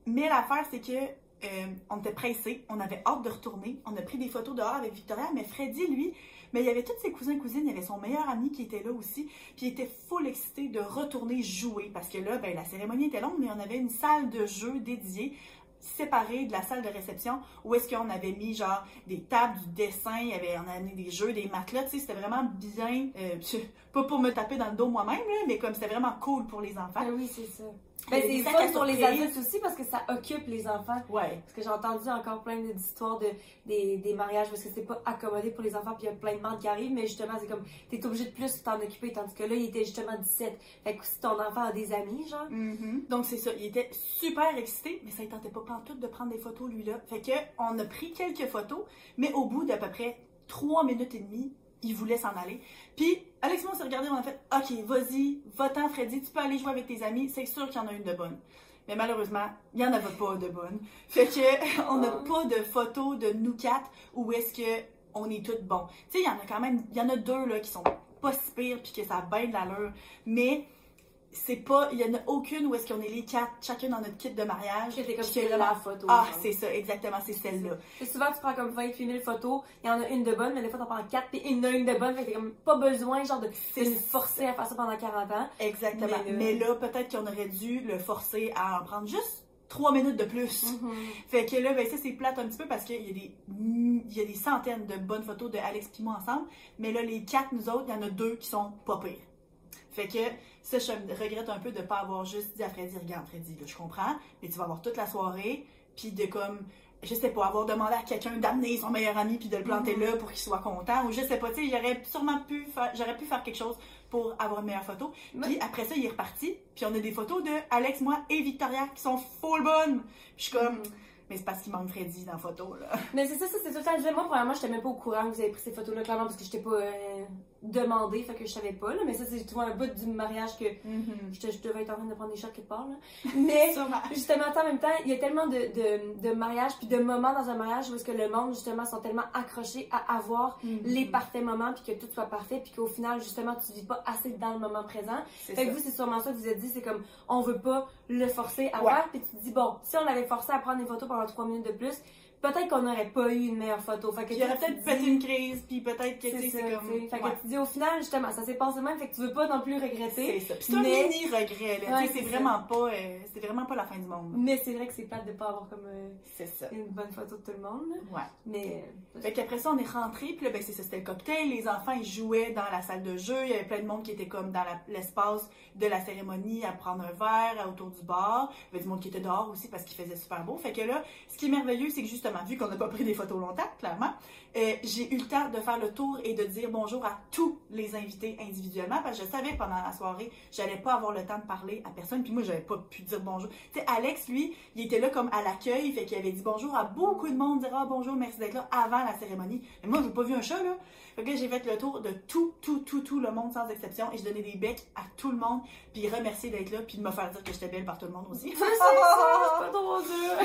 Mais l'affaire, c'est que euh, on était pressés, on avait hâte de retourner. On a pris des photos dehors avec Victoria, mais Freddy, lui, mais il y avait tous ses cousins et cousines, il y avait son meilleur ami qui était là aussi, puis il était full excité de retourner jouer, parce que là, ben, la cérémonie était longue, mais on avait une salle de jeu dédiée, séparée de la salle de réception, où est-ce qu'on avait mis, genre, des tables, du dessin, il y avait, on avait mis des jeux, des matelas, tu sais, c'était vraiment bien, euh, pas pour me taper dans le dos moi-même, là, mais comme c'était vraiment cool pour les enfants. Ben oui, c'est ça. Ben, c'est fun pour les adultes aussi parce que ça occupe les enfants. Ouais. Parce que j'ai entendu encore plein d'histoires de, des, des mariages parce que c'est pas accommodé pour les enfants puis il y a plein de monde qui arrivent, mais justement, c'est comme, t'es obligé de plus t'en occuper, tandis que là, il était justement dix-sept. Fait que si ton enfant a des amis, genre. Mm-hmm. Donc, c'est ça. Il était super excité, mais ça ne tentait pas pantoute de prendre des photos, lui-là. Fait que, on a pris quelques photos, mais au bout d'à peu près trois minutes et demie, il voulait s'en aller. Puis, Alex et moi, on s'est regardé, on a fait « Ok, vas-y, va-t'en, Freddy, tu peux aller jouer avec tes amis, c'est sûr qu'il y en a une de bonne. » Mais malheureusement, il n'y en avait pas de bonne. Fait que, on n'a pas de photos de nous quatre où est-ce que on est toutes bons. Tu sais, il y en a quand même, il y en a deux, là, qui sont pas si pires, puis que ça a bien de l'allure, mais c'est pas, il y en a aucune où est-ce qu'on est les quatre, chacun dans notre kit de mariage. C'était comme c'est la photo. Ah, c'est ça, exactement, c'est celle-là. Et souvent, tu prends comme vingt mille photos, il y en a une de bonne, mais des fois, t'en prends quatre, puis il y en a une de bonne, fait que t'as comme pas besoin, genre, de se forcer à faire ça pendant quarante ans. Exactement. Mais, mais là, peut-être qu'on aurait dû le forcer à en prendre juste trois minutes de plus. Mm-hmm. Fait que là, ben ça, c'est plate un petit peu parce qu'il y a des, il y a des centaines de bonnes photos de Alex et moi ensemble, mais là, les quatre, nous autres, il y en a deux qui sont pas pires. Fait que ça, je regrette un peu de ne pas avoir juste dit à Freddy, regarde Freddy, là, je comprends, mais tu vas avoir toute la soirée, puis de comme, je sais pas, avoir demandé à quelqu'un d'amener son meilleur ami puis de le planter mm-hmm. là pour qu'il soit content, ou je sais pas, tu sais, j'aurais sûrement pu faire, j'aurais pu faire quelque chose pour avoir une meilleure photo. Puis après ça, il est reparti, puis on a des photos de Alex, moi et Victoria qui sont full bonnes. Puis je suis comme... Mm-hmm. Mais c'est parce qu'il manque Freddy dans la photo, là. Mais c'est ça, ça c'est tout le temps. Moi, premièrement, j'étais même pas au courant que vous avez pris ces photos-là, clairement, parce que je t'ai pas euh, demandé, fait que je savais pas, là. Mais ça, c'est tu vois, un bout du mariage que mm-hmm. je, je devais être en train de prendre des shots quelque part, là. Mais, justement, en même temps, il y a tellement de, de, de mariages, puis de moments dans un mariage où est-ce que le monde, justement, sont tellement accrochés à avoir mm-hmm. les parfaits moments, puis que tout soit parfait, puis qu'au final, justement, tu vis pas assez dans le moment présent. Fait que ça. Vous, c'est sûrement ça que vous êtes dit, c'est comme, on veut pas le forcer à ouais. faire, puis tu te dis, bon, si on l'avait forcé à prendre des photos pendant trois minutes de plus, peut-être qu'on n'aurait pas eu une meilleure photo. Fait que il y aurait peut-être pété une crise, puis peut-être que c'est comme... Fait que ouais. tu dis au final, justement, ça s'est passé même, fait que tu veux pas non plus regretter. C'est ça. Puis c'est mais... un mini-regret, là. Ouais, c'est vraiment ça. pas... Euh, c'est vraiment pas la fin du monde. Mais c'est vrai que c'est plate de pas avoir comme euh, c'est ça. une bonne photo de tout le monde. Là. Ouais. Mais... Euh, fait qu'après ça, on est rentrés, puis là, ben c'est ça, c'était le cocktail. Les enfants, ils jouaient dans la salle de jeu. Il y avait plein de monde qui était comme dans la, l'espace de la cérémonie à prendre un verre autour du bar. Il y avait du monde qui était dehors aussi parce qu'il faisait super beau. Fait que là, ce qui est merveilleux, c'est que justement, vu qu'on n'a pas pris des photos longtemps, clairement, euh, j'ai eu le temps de faire le tour et de dire bonjour à tous les invités individuellement parce que je savais que pendant la soirée, j'allais pas avoir le temps de parler à personne. Puis moi, j'avais pas pu dire bonjour. Tu sais, Alex, lui, il était là comme à l'accueil, fait qu'il avait dit bonjour à beaucoup de monde, dire ah bonjour, merci d'être là avant la cérémonie. Mais moi, j'ai pas vu un chat, là. Fait que j'ai fait le tour de tout, tout, tout, tout le monde sans exception et je donnais des becs à tout le monde, puis remercier d'être là, puis de me faire dire que j'étais belle par tout le monde aussi. Je sais ça, c'est pas trop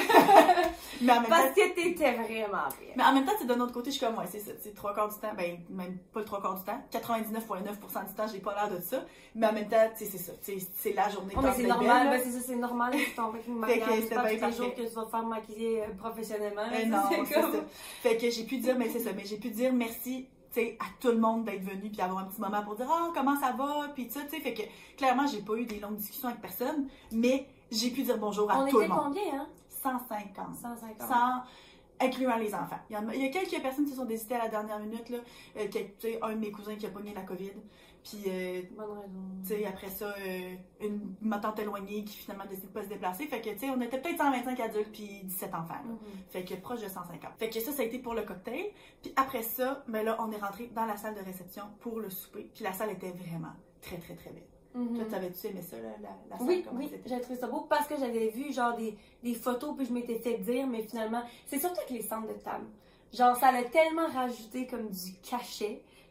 dur. Mais en même Parce temps, que t'étais vraiment belle. Mais en même temps, c'est de notre côté, je suis comme, ouais, c'est ça, c'est trois quarts du temps, ben, même pas le trois quarts du temps, quatre-vingt-dix-neuf virgule neuf pour cent du temps, j'ai pas l'air de ça, mais en même temps, tu sais, c'est ça, c'est, c'est la journée oh, mais c'est normal, ben, c'est ça, c'est normal, c'est ton fait une mariage, c'est pas tous les parfait. jours que tu vas te faire maquiller euh, professionnellement. Euh, non, c'est, comme... c'est ça. Fait que j'ai pu dire, mais c'est ça, mais j'ai pu dire merci, tu sais, à tout le monde d'être venu, puis avoir un petit moment pour dire, ah, oh, comment ça va, puis ça, tu sais, fait que, clairement, j'ai pas eu des longues discussions avec personne, mais j'ai pu dire bonjour à On tout le monde. On était combien, hein? cent cinquante. cent cinquante. cent incluant les enfants. Il y, en a, il y a quelques personnes qui se sont désistées à la dernière minute, là. Euh, tu sais, un de mes cousins qui a pogné la COVID. Puis, euh, tu sais, après ça, euh, une, ma tante éloignée qui finalement décide de pas se déplacer. Fait que, tu sais, on était peut-être cent vingt-cinq adultes puis dix-sept enfants. Mm-hmm. Fait que proche de cent cinquante. Fait que ça, ça a été pour le cocktail. Puis après ça, ben là, on est rentré dans la salle de réception pour le souper. Puis la salle était vraiment très, très, très belle. Mm-hmm. Toi, t'avais-tu aimé ça, la, la, la salle? Oui, oui, j'avais trouvé ça beau parce que j'avais vu genre des, des photos puis je m'étais fait dire, mais finalement, c'est surtout avec les centres de table. Genre, ça allait tellement rajouter comme du cachet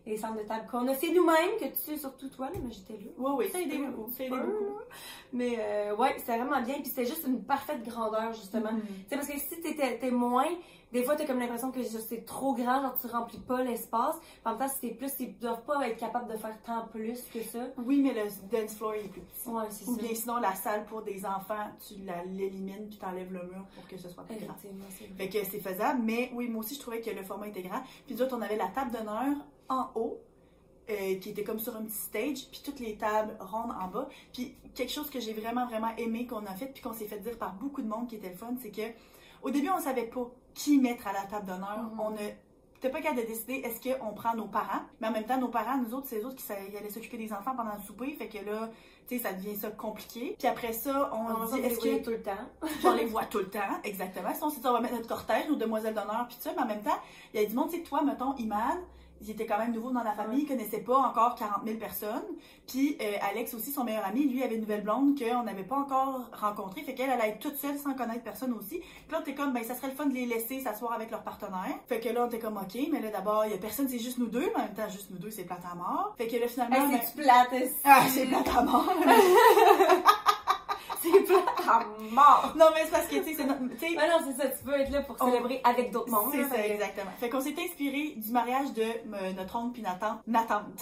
les centres de table qu'on a fait nous-mêmes, que tu sais, surtout toi, là, mais j'étais là. Oui, oui, ça a aidé beaucoup. Ça a aidé beaucoup. Mais euh, ouais, c'était vraiment bien. Puis c'était juste une parfaite grandeur, justement. Mm-hmm. Tu sais, parce que si t'étais t'es moins, des fois, t'as comme l'impression que c'est trop grand, genre tu remplis pas l'espace. En même temps, si t'es plus, ils doivent pas être capables de faire tant plus que ça. Oui, mais le dance floor il est plus petit. Ouais, c'est ça. Ou bien sinon, la salle pour des enfants, tu l'élimines puis t'enlèves le mur pour que ce soit plus grand. Fait que c'est faisable, mais oui, moi aussi, je trouvais que le format était grand. Puis d'autres, on avait la table d'honneur en haut. Euh, qui était comme sur un petit stage, puis toutes les tables rondes en bas. Puis quelque chose que j'ai vraiment, vraiment aimé qu'on a fait, puis qu'on s'est fait dire par beaucoup de monde qui était le fun, c'est que au début, on savait pas qui mettre à la table d'honneur. Mm-hmm. On n'était pas capable de décider est-ce qu'on prend nos parents, mais en même temps, nos parents, nous autres, c'est eux autres qui ça, ils allaient s'occuper des enfants pendant le souper, fait que là, tu sais, ça devient ça compliqué. Puis après ça, on, on dit est-ce que... tout le temps. on les voit tout le temps, exactement. Sinon, c'est ça, on va mettre notre cortège, nos demoiselles d'honneur, puis tout ça, mais en même temps, il y a du monde, tu sais, toi, mettons, Imad, il était quand même nouveau dans la famille, il connaissait pas encore quarante mille personnes. Puis euh, Alex aussi, son meilleur ami, lui avait une nouvelle blonde qu'on n'avait pas encore rencontrée. Fait qu'elle allait être toute seule sans connaître personne aussi. Puis là, on était comme, ben ça serait le fun de les laisser s'asseoir avec leur partenaire. Fait que là, on était comme, ok, mais là d'abord, il y a personne, c'est juste nous deux. Mais en même temps, juste nous deux, c'est plate à mort. Fait que là, finalement... Hey, ben... c'est plate, Ah, c'est plate à mort. C'est plate à mort! Non, mais c'est parce que, tu sais, c'est notre... Ah non, c'est ça, tu peux être là pour célébrer on... avec d'autres mondes. C'est ça, fait... exactement. Fait qu'on s'est inspiré du mariage de euh, notre oncle puis notre tante, ma tante,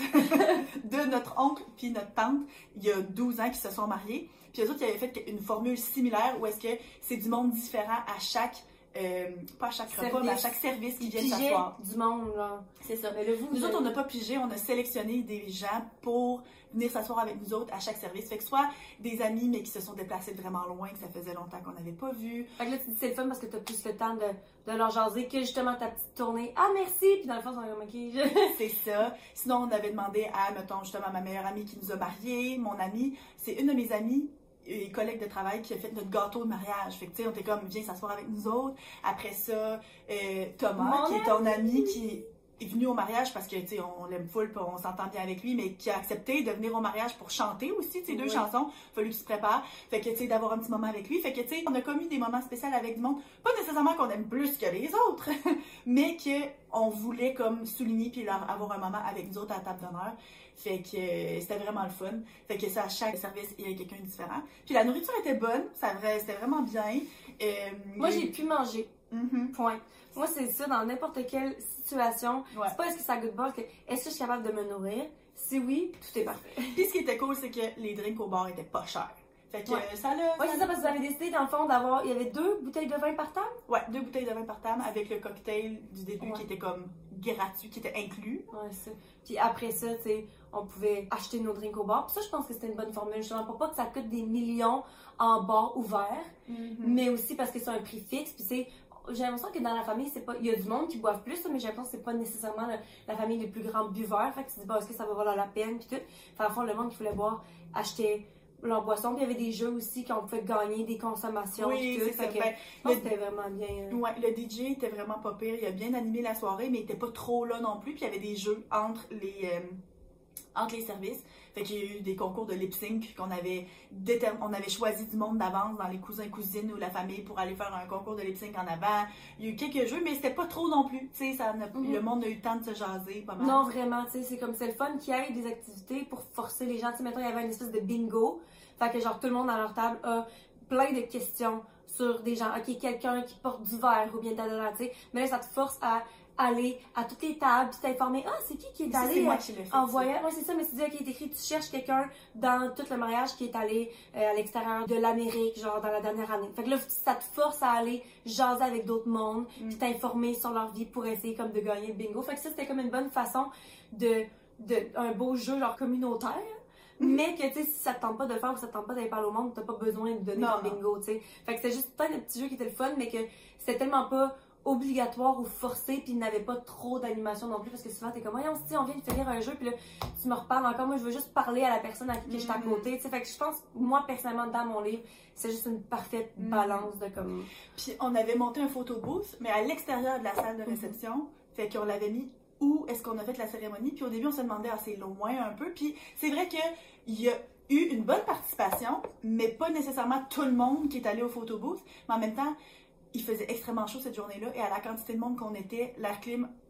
de notre oncle puis notre tante, il y a douze ans qui se sont mariés. Puis eux autres, ils avaient fait une formule similaire où est-ce que c'est du monde différent à chaque... Euh, pas à chaque service. repas, mais à chaque service qui viennent s'asseoir. Du monde, là. C'est ça. Mais le vous, nous vous autres, on n'a pas pigé, on a sélectionné des gens pour venir s'asseoir avec nous autres à chaque service. Fait que soit des amis, mais qui se sont déplacés vraiment loin, que ça faisait longtemps qu'on n'avait pas vu. Fait que là, tu dis c'est le fun parce que t'as plus le temps de, de leur jaser que justement ta petite tournée. Ah, merci! Puis dans le fond, ils sont comme, ok. C'est ça. Sinon, on avait demandé à, mettons, justement, ma meilleure amie qui nous a mariés, mon amie. C'est une de mes amies et collègue de travail qui a fait notre gâteau de mariage. Fait que, tu sais, on était comme, viens s'asseoir avec nous autres. Après ça, euh, Thomas, Mon qui est ton ami, qui est venu au mariage parce que, tu sais, on l'aime full pis on s'entend bien avec lui, mais qui a accepté de venir au mariage pour chanter aussi, tu sais, deux oui. chansons. Il a fallu qu'il se prépare. Fait que, tu sais, d'avoir un petit moment avec lui. Fait que, tu sais, on a commis des moments spéciaux avec du monde. Pas nécessairement qu'on aime plus que les autres, mais qu'on voulait comme souligner puis leur avoir un moment avec nous autres à la table d'honneur. Fait que euh, c'était vraiment le fun. Fait que ça, à chaque service, il y avait quelqu'un de différent. Puis la nourriture était bonne, ça vrai, c'était vraiment bien. Euh, Moi, j'ai pu manger. Mm-hmm. Point. Moi, c'est ça, dans n'importe quelle situation. Ouais. C'est pas est-ce que ça goûte bon, est-ce que est-ce que je suis capable de me nourrir? Si oui, tout est parfait. Puis ce qui était cool, c'est que les drinks au bar étaient pas chers. Fait que ouais. euh, ça l'a... Ouais, c'est ça, parce que vous avez décidé, dans le fond, d'avoir... Il y avait deux bouteilles de vin par table? Ouais, deux bouteilles de vin par table avec le cocktail du début ouais. qui était comme gratuit, qui était inclus. Ouais, ça. Puis après ça, tu sais, on pouvait acheter nos drinks au bar. Puis ça, je pense que c'était une bonne formule, justement, pour pas que ça coûte des millions en bar ouvert, mm-hmm. mais aussi parce que c'est un prix fixe. Puis c'est... J'ai l'impression que dans la famille, c'est pas. Il y a du monde qui boivent plus, mais j'ai l'impression que c'est pas nécessairement le, la famille des plus grands buveurs. Fait que tu te dis, bah, est-ce que ça va valoir la peine? Puis tout. Enfin, au fond, le monde qui voulait boire achetait leur boisson. Puis il y avait des jeux aussi qu'on pouvait gagner des consommations. Oui, tout. c'est Fait ça. que, Ben, je pense le... que c'était vraiment bien. Euh... Ouais, le D J était vraiment pas pire. Il a bien animé la soirée, mais il était pas trop là non plus. Puis il y avait des jeux entre les. Euh... entre les services. Fait qu'il y a eu des concours de lip-sync qu'on avait déterm... on avait choisi du monde d'avance dans les cousins-cousines ou la famille pour aller faire un concours de lip-sync en avant. Il y a eu quelques jeux, mais c'était pas trop non plus. Tu sais, ça n'a... mm-hmm. le monde a eu le temps de se jaser pas mal. Non, vraiment, tu sais, c'est comme c'est le fun qu'il y ait des activités pour forcer les gens. Tu sais, maintenant, il y avait une espèce de bingo. Fait que genre, tout le monde à leur table a plein de questions sur des gens. Ok, quelqu'un qui porte du verre ou bien de la tu sais. Mais là, ça te force à aller à toutes les tables, puis t'informer, ah, c'est qui qui est allé c'est moi qui l'ai fait, en voyage. Ouais, c'est ça, mais tu dis, ok, il est écrit, tu cherches quelqu'un dans tout le mariage qui est allé euh, à l'extérieur de l'Amérique, genre dans la dernière année. Fait que là, ça te force à aller jaser avec d'autres mondes, mm. puis t'informer sur leur vie pour essayer comme de gagner le bingo. Fait que ça, c'était comme une bonne façon de, de un beau jeu genre communautaire. Mm-hmm. Mais que, tu sais, si ça te tente pas de le faire ou ça te tente pas d'aller parler au monde, t'as pas besoin de donner ton bingo, tu sais. Fait que c'était juste plein de petits jeux qui étaient le fun, mais que c'était tellement pas obligatoire ou forcé, puis il n'avait pas trop d'animation non plus, parce que souvent t'es comme, voyons, on se dit, on vient de finir un jeu, puis là, tu me reparles encore, moi je veux juste parler à la personne à qui mm-hmm. je suis à côté, tu sais, fait que je pense, moi personnellement, dans mon livre, c'est juste une parfaite mm-hmm. balance de comme... Puis on avait monté un photo booth, mais à l'extérieur de la salle de réception, mm-hmm. fait qu'on l'avait mis où est-ce qu'on a fait la cérémonie, puis au début on se demandait assez loin un peu, puis c'est vrai que il y a eu une bonne participation, mais pas nécessairement tout le monde qui est allé au photo booth, mais en même temps, il faisait extrêmement chaud cette journée-là et à la quantité de monde qu'on était, l'air clim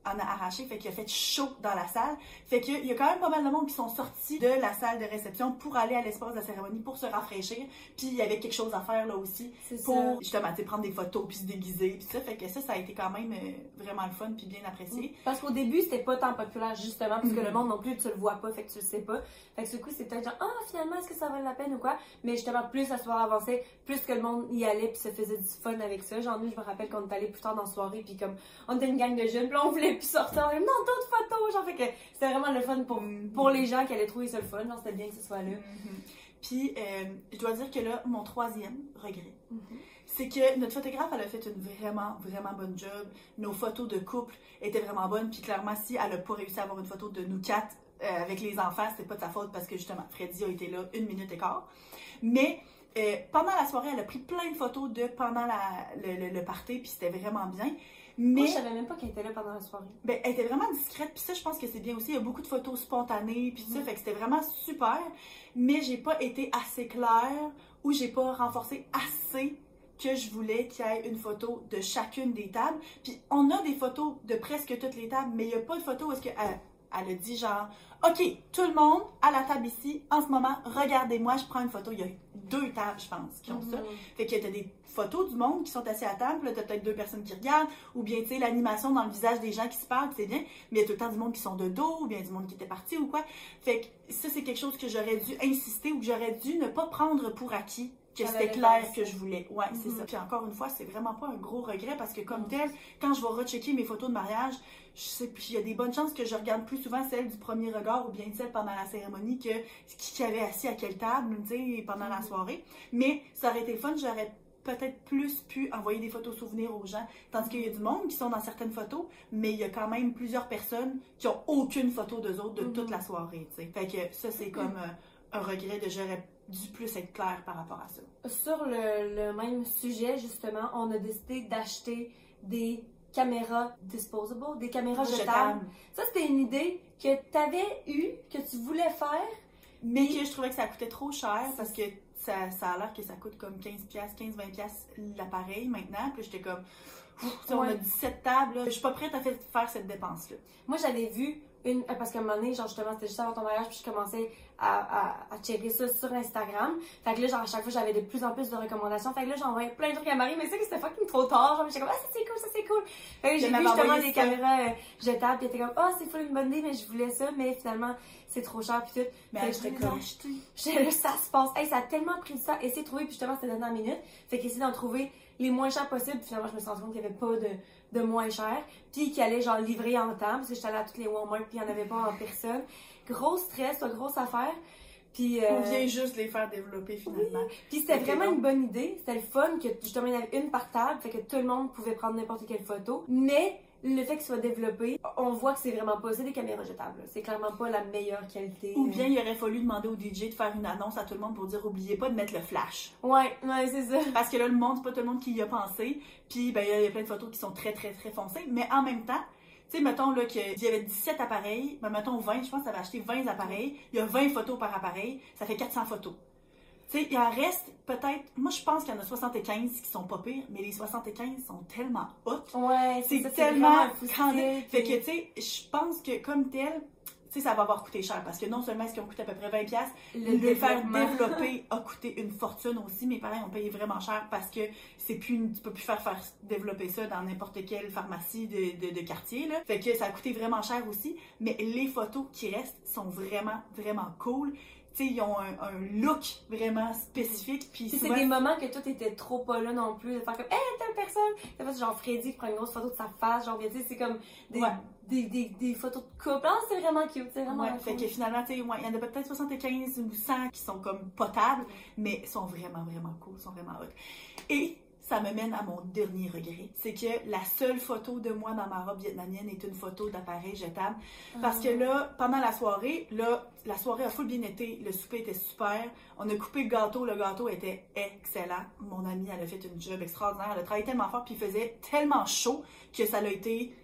en a arraché, fait qu'il a fait chaud dans la salle. Fait qu'il y a quand même pas mal de monde qui sont sortis de la salle de réception pour aller à l'espace de la cérémonie, pour se rafraîchir. Puis il y avait quelque chose à faire là aussi, pour ça. Justement, tu sais, prendre des photos, puis se déguiser, puis ça. Fait que ça, ça a été quand même euh, vraiment le fun, puis bien apprécié. Parce qu'au début, c'était pas tant populaire, justement, parce que mm-hmm. le monde non plus, tu le vois pas, fait que tu le sais pas. Fait que ce coup, c'est peut-être genre, ah, finalement, est-ce que ça vaut la peine ou quoi? Mais justement, plus la soirée avançait, plus que le monde y allait, puis se faisait du fun avec ça. Genre, nous, je me rappelle qu'on est allé plus tard dans la soirée, puis comme, on était une gang de jeunes, puis on voulait plus sortir, on avait, non, d'autres photos, genre, fait que c'était vraiment le fun pour, mm-hmm. pour les gens qui allaient trouver ça le fun, genre, c'était bien que ce soit là. Mm-hmm. Puis, euh, je dois dire que là, mon troisième regret, mm-hmm. c'est que notre photographe, elle a fait une vraiment, vraiment bonne job. Nos photos de couple étaient vraiment bonnes, puis clairement, si elle a pas réussi à avoir une photo de nous quatre euh, avec les enfants, c'était pas de sa faute, parce que justement, Freddy a été là une minute et quart. Mais, euh, pendant la soirée, elle a pris plein de photos de pendant la, le, le, le party, puis c'était vraiment bien. Mais moi, je savais même pas qu'elle était là pendant la soirée. Ben, elle était vraiment discrète, puis ça, je pense que c'est bien aussi. Il y a beaucoup de photos spontanées, puis mm. ça, fait que c'était vraiment super. Mais j'ai pas été assez claire, ou j'ai pas renforcé assez que je voulais qu'il y ait une photo de chacune des tables. Puis on a des photos de presque toutes les tables, mais il y a pas de photo où est-ce qu'elle elle a dit genre, OK, tout le monde à la table ici, en ce moment, regardez-moi, je prends une photo. Il y a deux tables, je pense, qui ont mm-hmm. ça. Fait que t'as des photos du monde qui sont assis à la table, là, t'as peut-être deux personnes qui regardent, ou bien, tu sais, l'animation dans le visage des gens qui se parlent, c'est bien, mais il y a tout le temps du monde qui sont de dos, ou bien du monde qui était parti, ou quoi. Fait que ça, c'est quelque chose que j'aurais dû insister, ou que j'aurais dû ne pas prendre pour acquis, que c'était clair que je voulais. Ouais, mm-hmm. c'est ça. Puis encore une fois, c'est vraiment pas un gros regret, parce que comme mm-hmm. tel, quand je vais rechecker mes photos de mariage, je sais, puis il y a des bonnes chances que je regarde plus souvent celle du premier regard ou bien celle pendant la cérémonie que qui avait assis à quelle table, tu sais, pendant la soirée. Mais ça aurait été le fun, j'aurais peut-être plus pu envoyer des photos souvenirs aux gens. Tandis qu'il y a du monde qui sont dans certaines photos, mais il y a quand même plusieurs personnes qui ont aucune photo d'eux autres de mm-hmm. toute la soirée, tu sais. Fait que ça, c'est comme euh, un regret de j'aurais dû plus être claire par rapport à ça. Sur le, le même sujet, justement, on a décidé d'acheter des caméras disposable, des caméras jetables. Ça, c'était une idée que tu avais eue, que tu voulais faire. Mais que je trouvais que ça coûtait trop cher parce que ça, ça a l'air que ça coûte comme quinze piastres, quinze vingt piastres l'appareil maintenant. Puis j'étais comme, ouais. On a dix-sept tables, là. Je suis pas prête à faire cette dépense-là. Moi, j'avais vu une, parce qu'à un moment donné, genre justement, c'était juste avant ton mariage, puis je commençais à, à, à checker ça sur Instagram. Fait que là, genre, à chaque fois, j'avais de plus en plus de recommandations. Fait que là, j'envoyais plein de trucs à Marie, mais c'est que c'était fucking trop tard. Genre, j'étais comme, ah, ça c'est cool, ça c'est cool. Fait que j'ai vu justement des caméras euh, jetables, puis elle était comme, ah, oh, c'est full une bonne idée, mais je voulais ça, mais finalement, c'est trop cher, puis tout. Mais fait que j'étais comme, j'étais là, ça se passe. Hey, ça a tellement pris du temps, essayer de trouver, puis justement, c'était dernière minute. Fait qu'essayer d'en trouver les moins chers possibles, puis finalement, je me suis rendu compte qu'il n'y avait pas de, de moins cher, puis qu'il allait genre livrer en temps, parce que j'étais allée à toutes les Walmart, puis il n'y en avait pas en personne. Gros stress, grosse affaire. Puis, euh... on vient juste les faire développer finalement. Oui. Puis c'était vraiment une bonne idée. C'était le fun que justement il y avait une par table, fait que tout le monde pouvait prendre n'importe quelle photo. Mais le fait qu'il soit développé, on voit que c'est vraiment pas, c'est des caméras jetables. C'est clairement pas la meilleure qualité. Ou bien il aurait fallu demander au D J de faire une annonce à tout le monde pour dire oubliez pas de mettre le flash. Ouais, ouais, c'est ça. Parce que là le monde, c'est pas tout le monde qui y a pensé. Puis ben il y a plein de photos qui sont très très très foncées, mais en même temps. Tu sais, mettons là qu'il y avait dix-sept appareils, ben mettons vingt, je pense que ça va acheter vingt appareils, il y a vingt photos par appareil, ça fait quatre cents photos. Tu sais, il en reste peut-être, moi je pense qu'il y en a soixante-quinze qui sont pas pires, mais les soixante-quinze sont tellement hautes. Ouais, c'est, c'est tellement candide. Fait que tu sais, je pense que comme tel, tu sais, ça va avoir coûté cher parce que non seulement est-ce qu'ils ont coûté à peu près vingt piastres, le, le faire développer a coûté une fortune aussi. Mes parents ont payé vraiment cher parce que c'est plus une, tu peux plus faire faire développer ça dans n'importe quelle pharmacie de, de, de quartier, là. Fait que ça a coûté vraiment cher aussi. Mais les photos qui restent sont vraiment, vraiment cool. Tu sais, ils ont un, un look vraiment spécifique. Puis c'est souvent... des moments que tout était trop pas là non plus. De faire comme, hey, telle personne! C'est pas genre Freddy qui prend une grosse photo de sa face. Genre, tu sais, c'est comme des, ouais. des, des, des photos de couple. Ah, c'est vraiment cute. C'est vraiment ouais, cool. Fait que finalement, tu sais, ouais, il y en a peut-être soixante-quinze ou cent qui sont comme potables, mais sont vraiment, vraiment cool. Sont vraiment hot. Et ça me mène à mon dernier regret. C'est que la seule photo de moi dans ma robe vietnamienne est une photo d'appareil jetable. Parce que là, pendant la soirée, là, la soirée a full bien été. Le souper était super. On a coupé le gâteau. Le gâteau était excellent. Mon amie, elle a fait une job extraordinaire. Elle a travaillé tellement fort puis il faisait tellement chaud que ça a été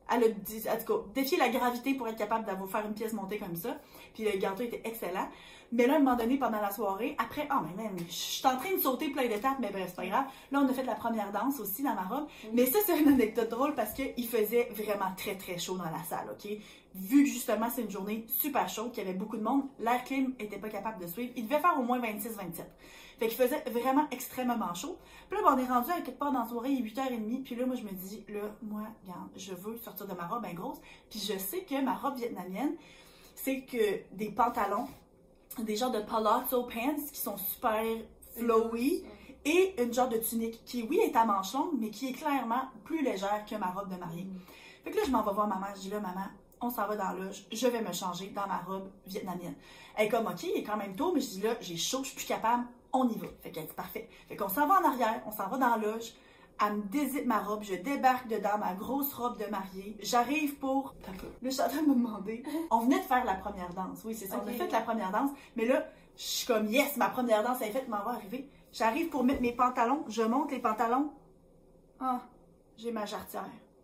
Elle a, dit, en tout cas, défié la gravité pour être capable d'avoir faire une pièce montée comme ça. Puis le gâteau était excellent. Mais là, à un moment donné, pendant la soirée, après, oh, mais même, je suis en train de sauter plein d'étapes, mais bref, c'est pas grave. Là, on a fait la première danse aussi dans ma robe. Mm. Mais ça, c'est une anecdote drôle parce qu'il faisait vraiment très, très chaud dans la salle, OK? Vu que justement, c'est une journée super chaude, qu'il y avait beaucoup de monde, l'air clim était pas capable de suivre. Il devait faire au moins vingt-six vingt-sept. Fait qu'il faisait vraiment extrêmement chaud. Puis là, ben, on est rendu à quelque part dans la soirée, il est huit heures trente. Puis là, moi, je me dis, là, moi, regarde, je veux sortir de ma robe bien grosse. Puis je sais que ma robe vietnamienne, c'est que des pantalons, des genres de palazzo pants qui sont super flowy et une genre de tunique qui, oui, est à manches longues, mais qui est clairement plus légère que ma robe de mariée. Mm. Fait que là, je m'en vais voir maman. Je dis là, maman, on s'en va dans la loge. Je vais me changer dans ma robe vietnamienne. Elle est comme, OK, il est quand même tôt, mais je dis là, j'ai chaud, je suis plus capable, on y va. Fait qu'elle dit parfait. Fait qu'on s'en va en arrière, on s'en va dans la loge. Elle me dézippe ma robe, je débarque dedans, ma grosse robe de mariée. J'arrive pour... Là, je suis en train de me demander... On venait de faire la première danse. Oui, c'est ça, okay. On a fait la première danse. Mais là, je suis comme, yes, ma première danse est faite, m'en va arriver. J'arrive pour mettre mes pantalons, je monte les pantalons. Ah, j'ai ma jarretière.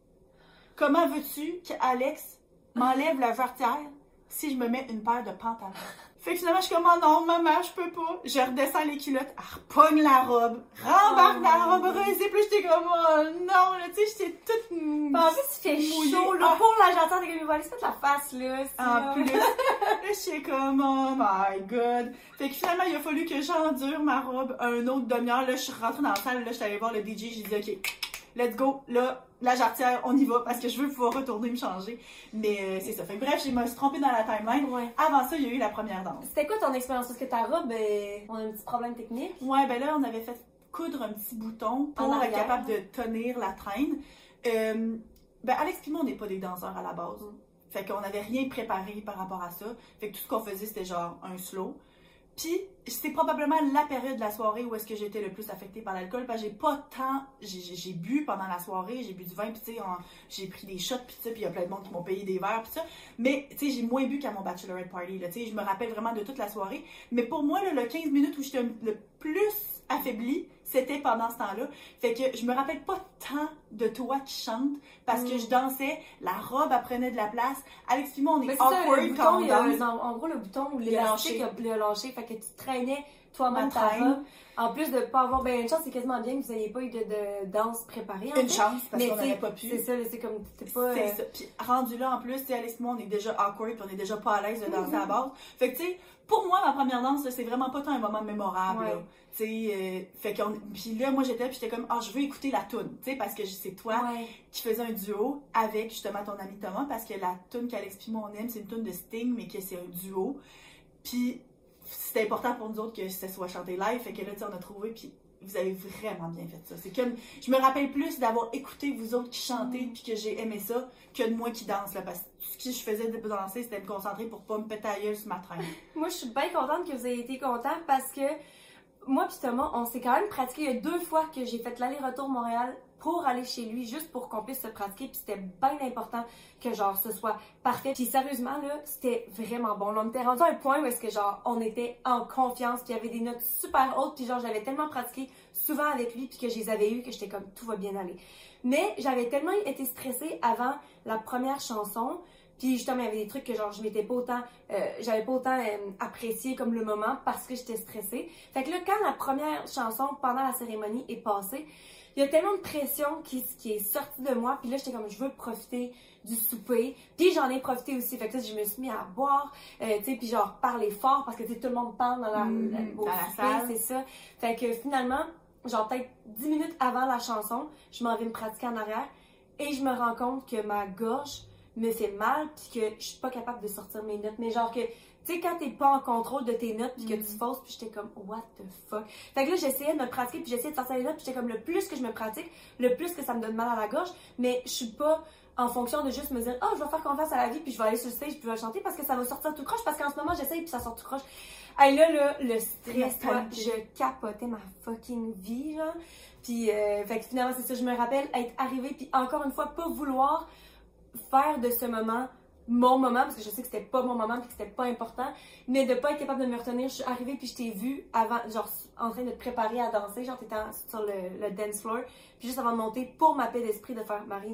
Comment veux-tu qu'Alex m'enlève la jarretière si je me mets une paire de pantalons? Fait que finalement, je suis comme, oh non, maman, je peux pas. Je redescends les culottes, elle repogne la robe, rembarque oh, la robe heureuse, et puis j'étais comme, oh non, là, tu sais, j'étais toute mouillée. En plus, il fait chaud, là, ah. Pour la jarretière, t'es comme, il va aller se mettre la face, là. En plus, là, j'étais comme, oh my god. Fait que finalement, il a fallu que j'endure ma robe un autre demi-heure. Là, je suis rentrée dans la salle, là, je suis allée voir le D J, j'ai dit, OK, let's go, là, la jarretière, on y va, parce que je veux pouvoir retourner me changer. Mais euh, c'est ça. Fait que bref, je me suis trompée dans la timeline. Ouais. Avant ça, il y a eu la première danse. C'était quoi ton expérience? Parce que ta robe, euh, on a un petit problème technique? Ouais, ben là, on avait fait coudre un petit bouton pour être capable de tenir la traîne. Euh, ben Alex et moi, on n'est pas des danseurs à la base. Mm. Fait qu'on n'avait rien préparé par rapport à ça. Fait que tout ce qu'on faisait, c'était genre un slow. Puis, c'est probablement la période de la soirée où est-ce que j'étais le plus affectée par l'alcool, parce que j'ai pas tant... J'ai bu pendant la soirée, j'ai bu du vin, puis tu sais, j'ai pris des shots, puis ça, puis il y a plein de monde qui m'ont payé des verres, puis ça. Mais, tu sais, j'ai moins bu qu'à mon bachelorette party, là, tu sais, je me rappelle vraiment de toute la soirée. Mais pour moi, là, le quinze minutes où j'étais le plus affaiblie, c'était pendant ce temps-là. Fait que je me rappelle pas tant de toi qui chante parce mm. que je dansais, la robe elle prenait de la place. Alex et moi, on est awkward quand on danse. A, en gros, le bouton où l'élastique a lâché. Fait que tu traînais toi-même ta robe. En plus de pas avoir... Ben, une chance, c'est quasiment bien que vous n'ayez pas eu de, de danse préparée. Une fait. chance, parce qu'on n'avait pas pu. C'est ça, c'est comme... T'es pas... C'est euh... ça. Puis rendu là, en plus, tu sais, Alex et moi, on est déjà awkward, puis on est déjà pas à l'aise de danser mm-hmm. à la base. Fait que, tu sais, pour moi, ma première danse, c'est vraiment pas tant un moment mémorable. Ouais. Tu sais, euh, fait qu'on... Puis là, moi, j'étais, puis j'étais comme, ah, oh, je veux écouter la toune, tu sais, parce que c'est toi ouais. qui faisais un duo avec, justement, ton ami Thomas, parce que la toune qu'Alex et moi, on aime, c'est une toune de Sting, mais que c'est un duo. Puis c'était important pour nous autres que ça soit chanté live, fait que là, tu sais, on a trouvé, puis vous avez vraiment bien fait ça. C'est comme, je me rappelle plus d'avoir écouté vous autres qui chantez, mm. puis que j'ai aimé ça, que de moi qui danse, là, parce que tout ce que je faisais de danser, c'était me concentrer pour pas me péter la gueule sur ma traîne. Moi, je suis bien contente que vous ayez été contents, parce que moi pis Thomas, on s'est quand même pratiqué. Il y a deux fois que j'ai fait l'aller-retour Montréal pour aller chez lui, juste pour qu'on puisse se pratiquer, puis c'était bien important que genre ce soit parfait. Puis sérieusement là, c'était vraiment bon. Là, on était rendu à un point où est-ce que genre on était en confiance, puis il y avait des notes super hautes, puis genre j'avais tellement pratiqué souvent avec lui, puis que je les avais eues, que j'étais comme tout va bien aller. Mais j'avais tellement été stressée avant la première chanson. Puis justement, il y avait des trucs que genre je m'étais pas autant, euh, j'avais pas autant euh, apprécié comme le moment parce que j'étais stressée. Fait que là, quand la première chanson pendant la cérémonie est passée, il y a tellement de pression qui, qui est sortie de moi. Puis là, j'étais comme, je veux profiter du souper. Puis j'en ai profité aussi. Fait que là, je me suis mis à boire, euh, tu sais, puis genre parler fort parce que tu sais, tout le monde parle dans la, mmh, la, dans la salle. C'est ça. Fait que finalement, genre peut-être dix minutes avant la chanson, je m'en vais me pratiquer en arrière et je me rends compte que ma gorge me fait mal puis que je suis pas capable de sortir mes notes. Mais genre que, tu sais, quand t'es pas en contrôle de tes notes puis que mm. tu fausses, puis j'étais comme, what the fuck. Fait que là, j'essayais de me pratiquer puis j'essayais de sortir les notes puis j'étais comme, le plus que je me pratique, le plus que ça me donne mal à la gorge, mais je suis pas en fonction de juste me dire, oh, je vais faire confiance à la vie puis je vais aller sur le stage puis je vais chanter parce que ça va sortir tout croche parce qu'en ce moment, j'essaye puis ça sort tout croche. Hey, là, là, le stress, toi, je capotais ma fucking vie, genre. Puis, euh, fait que finalement, c'est ça, je me rappelle être arrivée puis encore une fois, pas vouloir faire de ce moment mon moment, parce que je sais que c'était pas mon moment et que c'était pas important, mais de pas être capable de me retenir. Je suis arrivée puis je t'ai vue avant, genre en train de te préparer à danser, genre t'étais sur le, le dance floor, puis juste avant de monter pour ma paix d'esprit de faire Marie,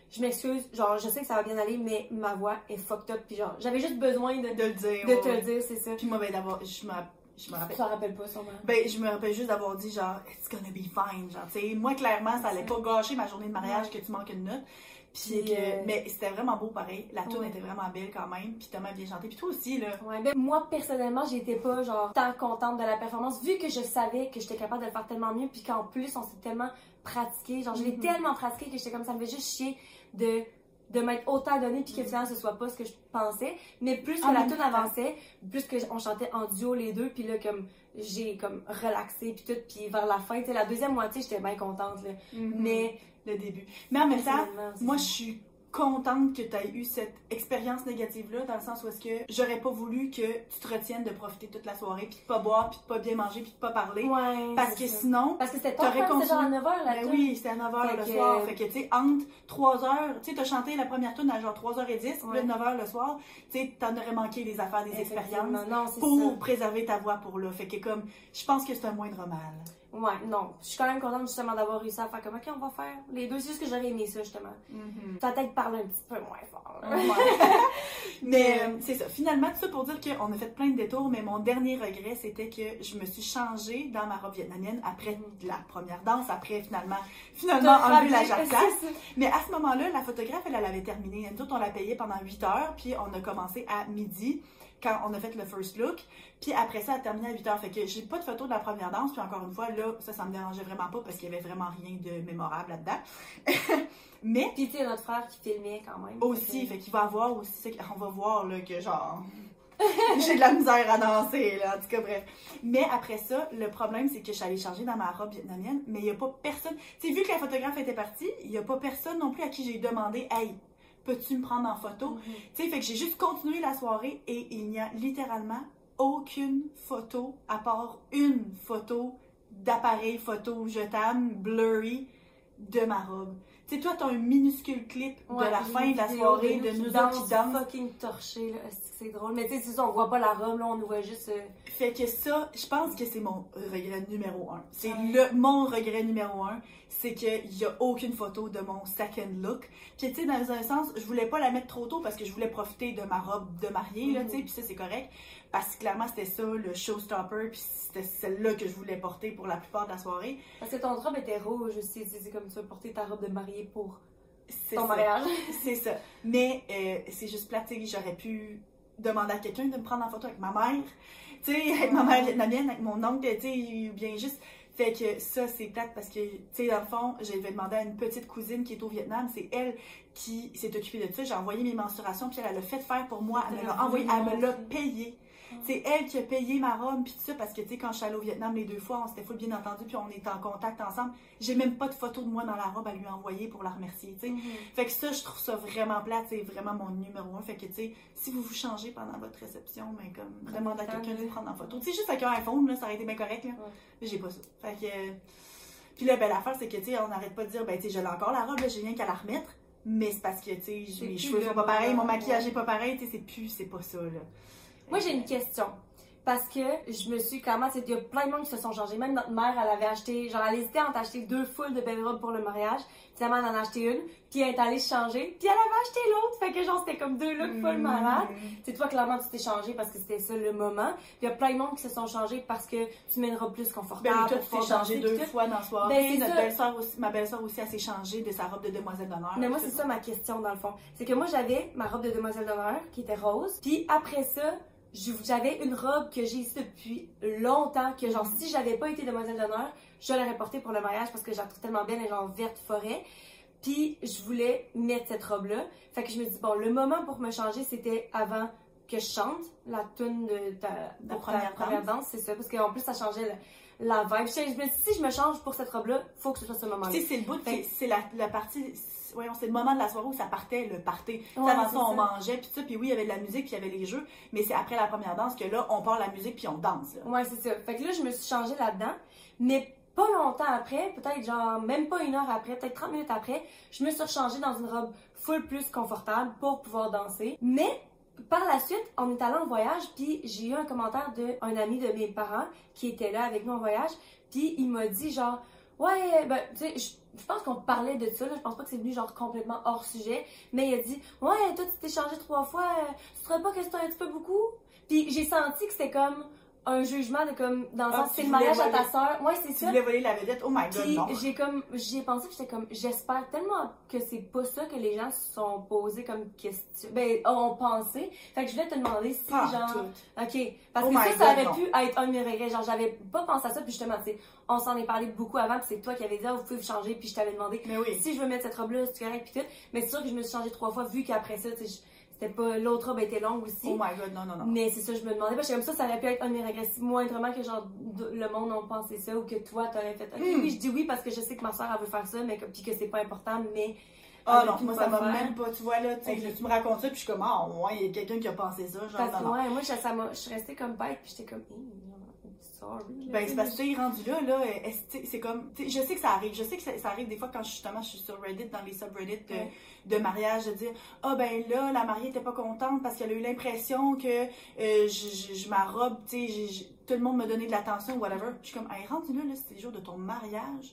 je m'excuse, genre, je sais que ça va bien aller, mais ma voix est fucked up, puis genre, j'avais juste besoin de, De le dire. de ouais, te ouais. le dire, c'est ça. Puis moi, ben, d'avoir. Je me je me rappelle. Tu t'en rappelles pas, sûrement. Ben, je me rappelle juste d'avoir dit, genre, it's gonna be fine. Genre, tu sais, moi, clairement, ça allait pas gâcher ma journée de mariage que tu manques une note. Puis, Puis, que- euh, mais c'était vraiment beau pareil. La tune ouais. était vraiment belle quand même. Puis, tellement bien chantée. Puis, toi aussi, là. Ouais, ben moi personnellement, j'étais pas genre tant contente de la performance vu que je savais que j'étais capable de le faire tellement mieux puis qu'en plus on s'est tellement pratiqué, genre je l'ai Mhm. tellement pratiqué que j'étais comme ça me fait juste chier de de m'être autant donné puis que finalement ce soit pas ce que je pensais, mais plus que En la même tune temps. avançait, plus que on chantait en duo les deux puis là comme j'ai comme relaxé puis tout puis vers la fin, tu sais la deuxième moitié, j'étais bien contente là. Mhm. Mais Le début. Mais en même temps, personnellement, c'est moi, ça. je suis contente que tu aies eu cette expérience négative-là, dans le sens où est-ce que j'aurais pas voulu que tu te retiennes de profiter toute la soirée, puis de pas boire, puis de pas bien manger, puis de pas parler. Ouais, Parce c'est que ça. sinon, parce que c'était pas t'aurais c'était genre à continué. neuf heures là. Ben oui, c'était à neuf heures Fait le que- soir. Fait que, tu sais, entre trois heures, tu sais, t'as chanté la première tune à genre trois heures dix, puis Ouais. là, neuf heures le soir, tu sais, t'en aurais manqué les affaires, des expériences Non, c'est pour ça. préserver ta voix pour là. Fait que, comme, je pense que c'est un moindre mal. Ouais, non. Je suis quand même contente justement d'avoir réussi à faire comme, ok, on va faire les deux. C'est juste que j'aurais aimé ça justement. Peut-être parler un petit peu moins fort. là. Ouais. Mais euh, c'est ça. Finalement, tout ça pour dire qu'on a fait plein de détours, mais mon dernier regret, c'était que je me suis changée dans ma robe vietnamienne après la première danse, après finalement, finalement enlever la jaquette. C'est ça. Mais à ce moment-là, la photographe, elle, elle avait terminé. Nous autres, on l'a payée pendant huit heures, puis on a commencé à midi quand on a fait le first look. Puis après ça, elle a terminé à huit heures. Fait que j'ai pas de photo de la première danse. Puis encore une fois, là, ça, ça me dérangeait vraiment pas parce qu'il y avait vraiment rien de mémorable là-dedans. Mais Puis tu sais, notre frère qui filmait quand même. aussi, Fait fait qu'il va avoir aussi, c'est qu'on va voir là, que genre, j'ai de la misère à danser, là, en tout cas, bref. Mais après ça, le problème, c'est que je suis allée changer dans ma robe vietnamienne, mais il n'y a pas personne. Tu sais, vu que la photographe était partie, il n'y a pas personne non plus à qui j'ai demandé, hey, peux-tu me prendre en photo? Mhm. Tu sais, fait que j'ai juste continué la soirée et il n'y a littéralement aucune photo, à part une photo d'appareil photo jetable, blurry, de ma robe. Tu sais, toi, t'as un minuscule clip Ouais, de la j'ai fin une de la vidéo soirée, nous de qui nous autres qui dansent. fucking torchés, là. Est-ce que c'est drôle? Mais tu sais, c'est ça, on voit pas la robe, là, on nous voit juste. euh, Fait que ça, je pense que c'est mon regret numéro un. C'est Ouais. le mon regret numéro un, c'est qu'il y a aucune photo de mon second look. Puis tu sais, dans un sens, je voulais pas la mettre trop tôt parce que je voulais profiter de ma robe de mariée, là, Mhm. tu sais, puis ça c'est correct. Parce que clairement c'était ça, le showstopper, puis c'était celle-là que je voulais porter pour la plupart de la soirée. Parce que ton robe était rouge aussi. C'est c'est comme tu vas porter ta robe de mariée pour C'est ton ça. mariage. C'est ça. Mais euh, c'est juste plate, tu sais, j'aurais pu demander à quelqu'un de me prendre en photo avec ma mère, tu sais, avec ma mère vietnamienne, avec mon oncle, tu sais, bien juste. Fait que ça, c'est plate parce que, tu sais, dans le fond, j'avais demandé à une petite cousine qui est au Vietnam, c'est elle qui s'est occupée de ça. J'ai envoyé mes mensurations, puis elle, elle l'a fait faire pour moi. Elle me l'a envoyé, elle me l'a payé. C'est elle qui a payé ma robe, puis tout ça, parce que, tu sais, quand je suis allée au Vietnam les deux fois, on s'était full bien entendu, puis on était en contact ensemble. J'ai même pas de photo de moi dans la robe à lui envoyer pour la remercier, tu sais. Mhm. Fait que ça, je trouve ça vraiment plate, c'est vraiment mon numéro un. Fait que, tu sais, si vous vous changez pendant votre réception, ben, comme, demandez à quelqu'un de vous prendre en photo. Tu sais, juste avec un iPhone, là, ça aurait été bien correct, là. Ouais. Mais j'ai pas ça. Fait que. euh, Puis là, ben, l'affaire, c'est que, tu sais, on n'arrête pas de dire, ben, tu sais, j'ai encore la robe, là, j'ai rien qu'à la remettre. Mais c'est parce que, tu sais, C'est mes plus cheveux le sont pas pareils, mon moment, maquillage ouais. est pas pareil, tu sais, c'est plus, c'est pas ça, là. Moi, j'ai une question. Parce que je me suis clairement, il y a plein de monde qui se sont changés. Même notre mère, elle avait acheté, genre, elle hésitait entre acheter deux foules de belles robes pour le mariage. Finalement, elle en a acheté une, puis elle est allée se changer, puis elle avait acheté l'autre. Fait que, genre, c'était comme deux looks full malades. C'est toi, clairement, tu t'es changé parce que c'était ça le moment. Puis il y a plein de monde qui se sont changés parce que tu mets une robe plus confortable. Ben, toi, pour tu t'es pouvoir changé danser, deux puis tout. fois dans la soirée. Ben, c'est Notre ça. belle-sœur aussi, ma belle-sœur aussi, elle s'est changée de sa robe de demoiselle d'honneur. Mais moi, c'est ça ma question, dans le fond. C'est que moi, j'avais ma robe de demoiselle d'honneur, qui était rose. Puis après ça, je- j'avais une robe que j'ai ici depuis longtemps, que genre, si j'avais pas été demoiselle d'honneur, je l'aurais portée pour le mariage parce que je la trouve tellement belle, elle est genre verte forêt. Puis je voulais mettre cette robe-là. Fait que je me dis, bon, le moment pour me changer, c'était avant que je chante la tune de ta, La pour première ta première danse. danse, c'est ça. Parce qu'en plus, ça changeait la, la vibe. Je, je me dis, si je me change pour cette robe-là, faut que ce soit ce moment-là. Tu sais, c'est le bout, Fait- c'est c'est la, la partie, voyons, c'est le moment de la soirée où ça partait, le party. Tu sais, Ouais, avant c'est ça, on ça. mangeait, puis ça, puis oui, il y avait de la musique, puis il y avait les jeux, mais c'est après la première danse que là, on part la musique, puis on danse, là. Ouais, c'est ça. Fait que là, je me suis changée là-dedans. Mais pas longtemps après, peut-être genre même pas une heure après, peut-être trente minutes après, je me suis rechangée dans une robe full plus confortable pour pouvoir danser. Mais par la suite, on est allé en voyage, puis j'ai eu un commentaire d'un ami de mes parents qui était là avec nous en voyage, puis il m'a dit genre Ouais, ben, tu sais, je, je pense qu'on parlait de ça, là. Je pense pas que c'est venu genre complètement hors sujet. Mais il a dit, ouais, toi, tu t'es changé trois fois, euh, tu trouves pas que c'était un petit peu beaucoup? Puis j'ai senti que c'était comme un jugement de comme, dans le Ah, sens, tu c'est le voulais mariage à ta voler. sœur. Ouais, c'est Tu ça. voulais voler la vedette, oh my god, Puis non. j'ai comme, j'y ai pensé, puis j'étais comme, j'espère tellement que c'est pas ça que les gens se sont posés comme question, ben, ont pensé. Fait que je voulais te demander si, Pas genre, tout. ok, parce Oh que my ça, ça God, aurait non. pu être un de mes regrets. Genre, j'avais pas pensé à ça, puis justement, tu sais, on s'en est parlé beaucoup avant, puis c'est toi qui avais dit, ah, vous pouvez vous changer, puis je t'avais demandé Mais oui. si je veux mettre cette robe-là, c'est correct, puis tout. Mais c'est sûr que je me suis changée trois fois, vu qu'après ça, tu sais, je- c'était pas, l'autre robe était longue aussi. Oh my god, non, non, non. Mais c'est ça, je me demandais, parce que comme ça, ça aurait pu être un de mes regrets. Si moindrement que genre, de- le monde a pensé ça, ou que toi, t'aurais fait, ok, Mm. oui, je dis oui parce que je sais que ma soeur, elle veut faire ça, mais que, puis que c'est pas important, mais. Ah elle non, veut moi pas ça m'a faire. même pas, tu vois là, tu sais, Ok. tu me racontes ça, puis je suis comme, ah ouais, il y a quelqu'un qui a pensé ça, genre, Parce que, non, non. ouais, moi, je, ça m'a, je suis restée comme bête, puis j'étais comme, Hum, sorry. Ben, c'est parce que tu sais, rendu là, là, est-ce- tu sais, c'est comme, tu sais, je sais que ça arrive, je sais que ça, ça arrive des fois quand justement je suis sur Reddit, dans les subreddits de, Ouais. de mariage, de dire, ah ben là, la mariée était pas contente parce qu'elle a eu l'impression que euh, je, je, je m'arrobe, tu sais, j'ai- j'ai- tout le monde me donnait de l'attention ou whatever. Puis je suis comme, hey, rendu là, là, c'est le jour de ton mariage.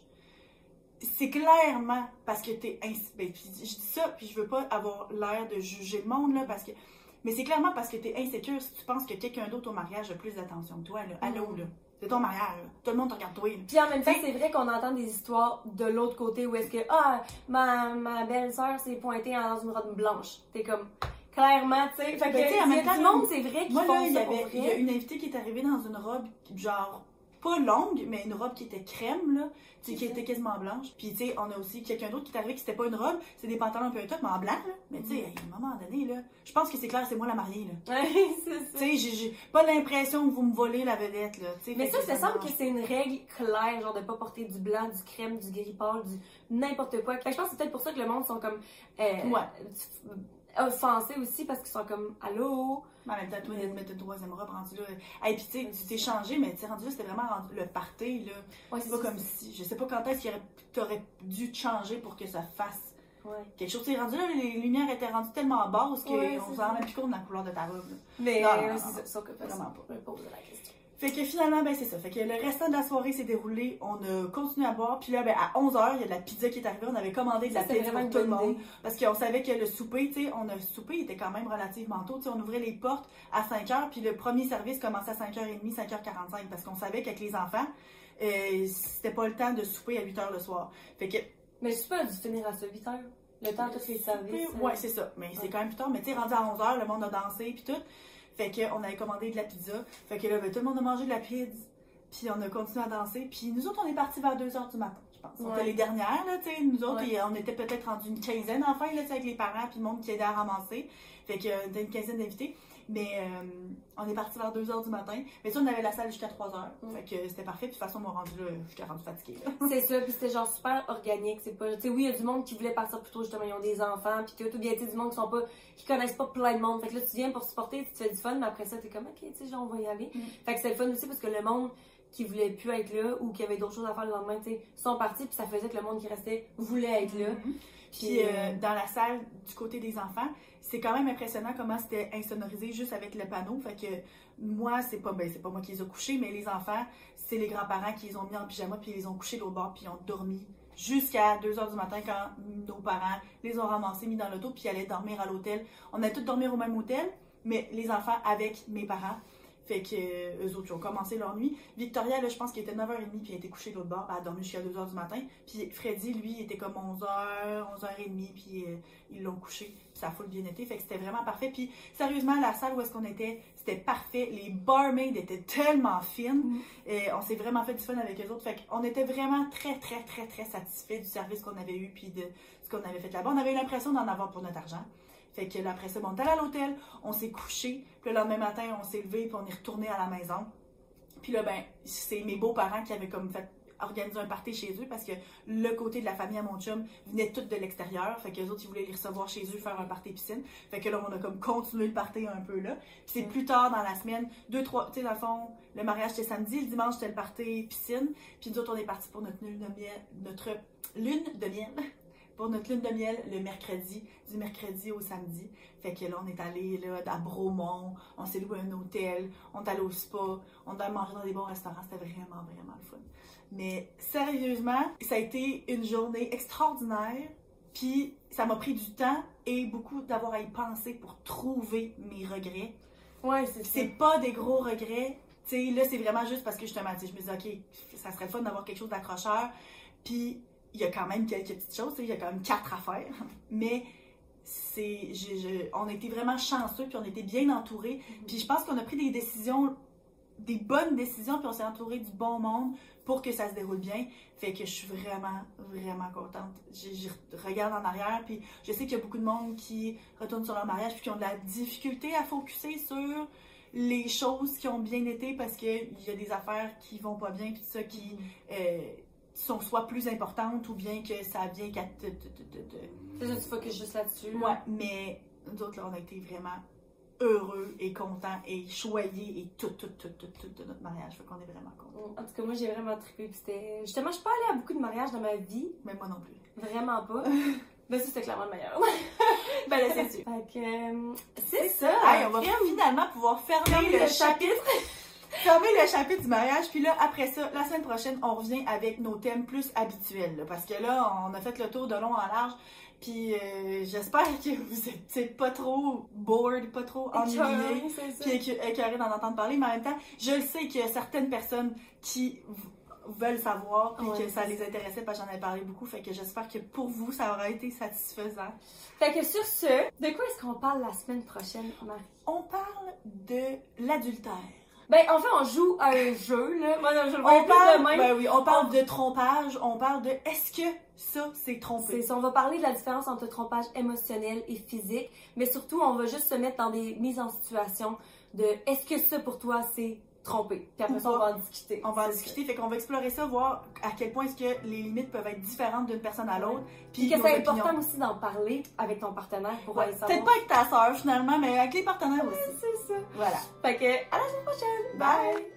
C'est clairement parce que t'es ins- ben, puis je dis ça, puis je veux pas avoir l'air de juger le monde, là, parce que. Mais c'est clairement parce que t'es insécure si tu penses que quelqu'un d'autre au mariage a plus d'attention que toi, là. Allô, Mhm. là. C'est ton mariage, là. Tout le monde te regarde toi, là. Puis en même temps, T'sais- c'est vrai qu'on entend des histoires de l'autre côté où est-ce que, ah, ma, ma belle-sœur s'est pointée dans une robe blanche. T'es comme, clairement, tu sais. Fait que, Ben, tu sais, en il y même a du temps, monde, c'est vrai, qui Moi, font là, il y ça pour avait il y a vrai. une invitée qui est arrivée dans une robe, genre, pas longue, mais une robe qui était crème, là, tu sais, qui était quasiment blanche. Puis, tu sais, on a aussi quelqu'un d'autre qui est arrivé qui c'était pas une robe, c'est des pantalons un peu top, mais en blanc, là. Mais, tu sais, à un moment donné, là, je pense que c'est clair, c'est moi la mariée, là. Ouais, c'est ça. Tu sais, j'ai- j'ai pas l'impression que vous me volez la vedette, là. tu sais, Mais fait ça, ça semble que dérange c'est une règle claire, genre de pas porter du blanc, du crème, du gris pâle, du n'importe quoi. Fait que je pense que c'est peut-être pour ça que le monde sont comme euh, Ouais. offensés aussi parce qu'ils sont comme allô. Mais en même temps, toi, de mettre une troisième robe rendu là. Et puis, tu sais, tu t'es changé, mais tu sais, rendu là, c'était vraiment rendu le party, là. Ouais, C'est pas comme si. Je sais pas quand est-ce qu'il aurait- t'aurais dû te changer pour que ça fasse Ouais. quelque chose. Tu sais, rendu là, les lumières étaient rendues tellement basses qu'on Ouais, se c'est rend ça. même plus compte de la couleur de ta robe. là. Mais Non, non, euh, non, c'est non, ça, ça que vraiment pas. Je me pose la question. Fait que finalement, ben c'est ça. Fait que le restant de la soirée s'est déroulé. On a continué à boire. Puis là, ben à onze heures, il y a de la pizza qui est arrivée. On avait commandé de la Ça, c'était pizza vraiment pour une tout le bonne monde. idée. Parce qu'on savait que le souper, tu sais, on a le souper était quand même relativement tôt. Tu sais, on ouvrait les portes à cinq heures. Puis le premier service commençait à cinq heures trente, cinq heures quarante-cinq. Parce qu'on savait qu'avec les enfants, euh, c'était pas le temps de souper à huit heures le soir. Fait que Mais je suis pas dû finir à ça, huit heures. Le temps de tous les services. Ouais, c'est ça. Mais c'est quand même plus tard. Mais tu sais, rendu à onze heures, le monde a dansé puis tout. Fait qu'on avait commandé de la pizza. Fait que là, ben, tout le monde a mangé de la pizza. Puis on a continué à danser. Puis nous autres, on est partis vers deux heures du matin, je pense. On Ouais. était les dernières, là, tu sais. Nous autres, Ouais. et on était peut-être rendu une quinzaine enfin, là, tu sais, avec les parents puis le monde qui aidait à ramasser. Fait que euh, une quinzaine d'invités. Mais euh, on est parti vers deux heures du matin. Mais ça, on avait la salle jusqu'à trois heures. Mm. Fait que c'était parfait. Puis de toute façon, on m'a rendu là, j'étais rendue fatiguée. là. C'est ça, puis c'était genre super organique, c'est pas, tu sais, oui, il y a du monde qui voulait partir plus tôt, justement, ils ont des enfants, puis tout, ou bien, tu sais, du monde qui sont pas, qui connaissent pas plein de monde, fait que là, tu viens pour supporter, tu te fais du fun, mais après ça, t'es comme, ok, tu sais, genre, on va y aller. Mm. Fait que c'était le fun aussi, parce que le monde qui voulait plus être là, ou qui avait d'autres choses à faire le lendemain, tu sais, sont partis, puis ça faisait que le monde qui restait voulait être là. Mhm. Puis, Puis euh, euh, dans la salle du côté des enfants, c'est quand même impressionnant comment c'était insonorisé juste avec le panneau. Fait que moi, c'est pas ben, c'est pas moi qui les ai couchés, mais les enfants, c'est les grands-parents qui les ont mis en pyjama puis ils les ont couchés de l'autre bord puis ils ont dormi jusqu'à deux heures du matin quand nos parents les ont ramassés, mis dans l'auto puis ils allaient dormir à l'hôtel. On allait tous dormir au même hôtel, mais les enfants avec mes parents. Fait que euh, eux autres, ils ont commencé leur nuit. Victoria, là, je pense qu'il était neuf heures trente, puis elle était couchée de l'autre bord. Elle a dormi jusqu'à deux heures du matin. Puis Freddy, lui, il était comme onze heures, onze heures trente, puis euh, ils l'ont couché. Puis ça a full bien été. Fait que c'était vraiment parfait. Puis sérieusement, la salle où est-ce qu'on était, c'était parfait. Les barmaids étaient tellement fines. Mm. Et on s'est vraiment fait du fun avec eux autres. Fait qu'on était vraiment très, très, très, très satisfaits du service qu'on avait eu, puis de ce qu'on avait fait là-bas. On avait eu l'impression d'en avoir pour notre argent. Fait que là, après ça, bon, on est allé à l'hôtel, on s'est couché, puis le lendemain matin, on s'est levé, puis on est retourné à la maison. Puis là, ben, c'est mes beaux-parents qui avaient comme fait organiser un party chez eux parce que le côté de la famille à mon chum venait tout de l'extérieur. Fait que les autres, ils voulaient les recevoir chez eux, faire un party piscine. Fait que là, on a comme continué le party un peu là. Puis c'est plus tard dans la semaine, deux, trois, tu sais, dans le fond, le mariage c'était samedi, le dimanche c'était le party piscine. Puis nous autres, on est partis pour notre lune de miel, notre lune de miel. pour notre lune de miel le mercredi, du mercredi au samedi. Fait que là, on est allé là, à Bromont, on s'est loué un hôtel, on est allé au spa, on est allé manger dans des bons restaurants. C'était vraiment, vraiment le fun. Mais sérieusement, ça a été une journée extraordinaire. Puis ça m'a pris du temps et beaucoup d'avoir à y penser pour trouver mes regrets. Ouais, c'est ça. C'est pas des gros regrets. Tu sais, là, c'est vraiment juste parce que justement, tu sais, je me dis, OK, ça serait le fun d'avoir quelque chose d'accrocheur. Puis, il y a quand même quelques petites choses, tu sais, il y a quand même quatre à faire. Mais, c'est, je, je, on a été vraiment chanceux, puis on était bien entourés. Mm-hmm. Puis, je pense qu'on a pris des décisions, des bonnes décisions, puis on s'est entouré du bon monde pour que ça se déroule bien. Fait que je suis vraiment, vraiment contente. Je, je regarde en arrière, puis je sais qu'il y a beaucoup de monde qui retourne sur leur mariage, puis qui ont de la difficulté à focusser sur les choses qui ont bien été parce qu'il y a des affaires qui vont pas bien, puis ça qui euh, sont soit plus importantes ou bien que ça vient qu'à te. C'est ça, tu focuses juste là-dessus. Ouais, mais nous autres, là, on a été vraiment heureux et contents et choyés et tout, tout, tout, tout, tout de notre mariage. Fait qu'on est vraiment contents. En tout cas, moi, j'ai vraiment trippé. Puis c'était. Justement, je suis pas allée à beaucoup de mariages dans ma vie. Mais moi non plus. Vraiment pas. Ben, ça, c'était clairement le meilleur. Ben, là, c'est sûr. Fait que. Euh, c'est ça. Hey, on va finalement pouvoir fermer, fermer le, le chapitre. Fermer le chapitre du mariage. Puis là, après ça, la semaine prochaine, on revient avec nos thèmes plus habituels. Là, parce que là, on a fait le tour de long en large. Puis euh, j'espère que vous êtes pas trop bored, pas trop ennuyés, puis écœurés d'en entendre parler. Mais en même temps, je le sais qu'il y a certaines personnes qui veulent savoir, puis ouais, que ça les intéressait, parce que j'en ai parlé beaucoup. Fait que j'espère que pour vous, ça aura été satisfaisant. Fait que sur ce, de quoi est-ce qu'on parle la semaine prochaine, Marie? On parle de l'adultère. Ben, en fait, on joue à un jeu, là. Moi, je le vois on parle, de même. Ben oui, on parle on... de trompage, on parle de est-ce que ça, c'est tromper? C'est ça, on va parler de la différence entre trompage émotionnel et physique, mais surtout, on va juste se mettre dans des mises en situation de est-ce que ça, pour toi, c'est tromper? Puis après ça, on va en discuter. On va en discuter, ça. Fait qu'on va explorer ça, voir à quel point est-ce que les limites peuvent être différentes d'une personne à l'autre. Puis que c'est important aussi d'en parler avec ton partenaire pour ouais, aller savoir. Peut-être pas avec ta soeur, finalement, mais avec les partenaires ouais, aussi. C'est ça. Voilà. Fait que, à la semaine prochaine! Bye! Bye.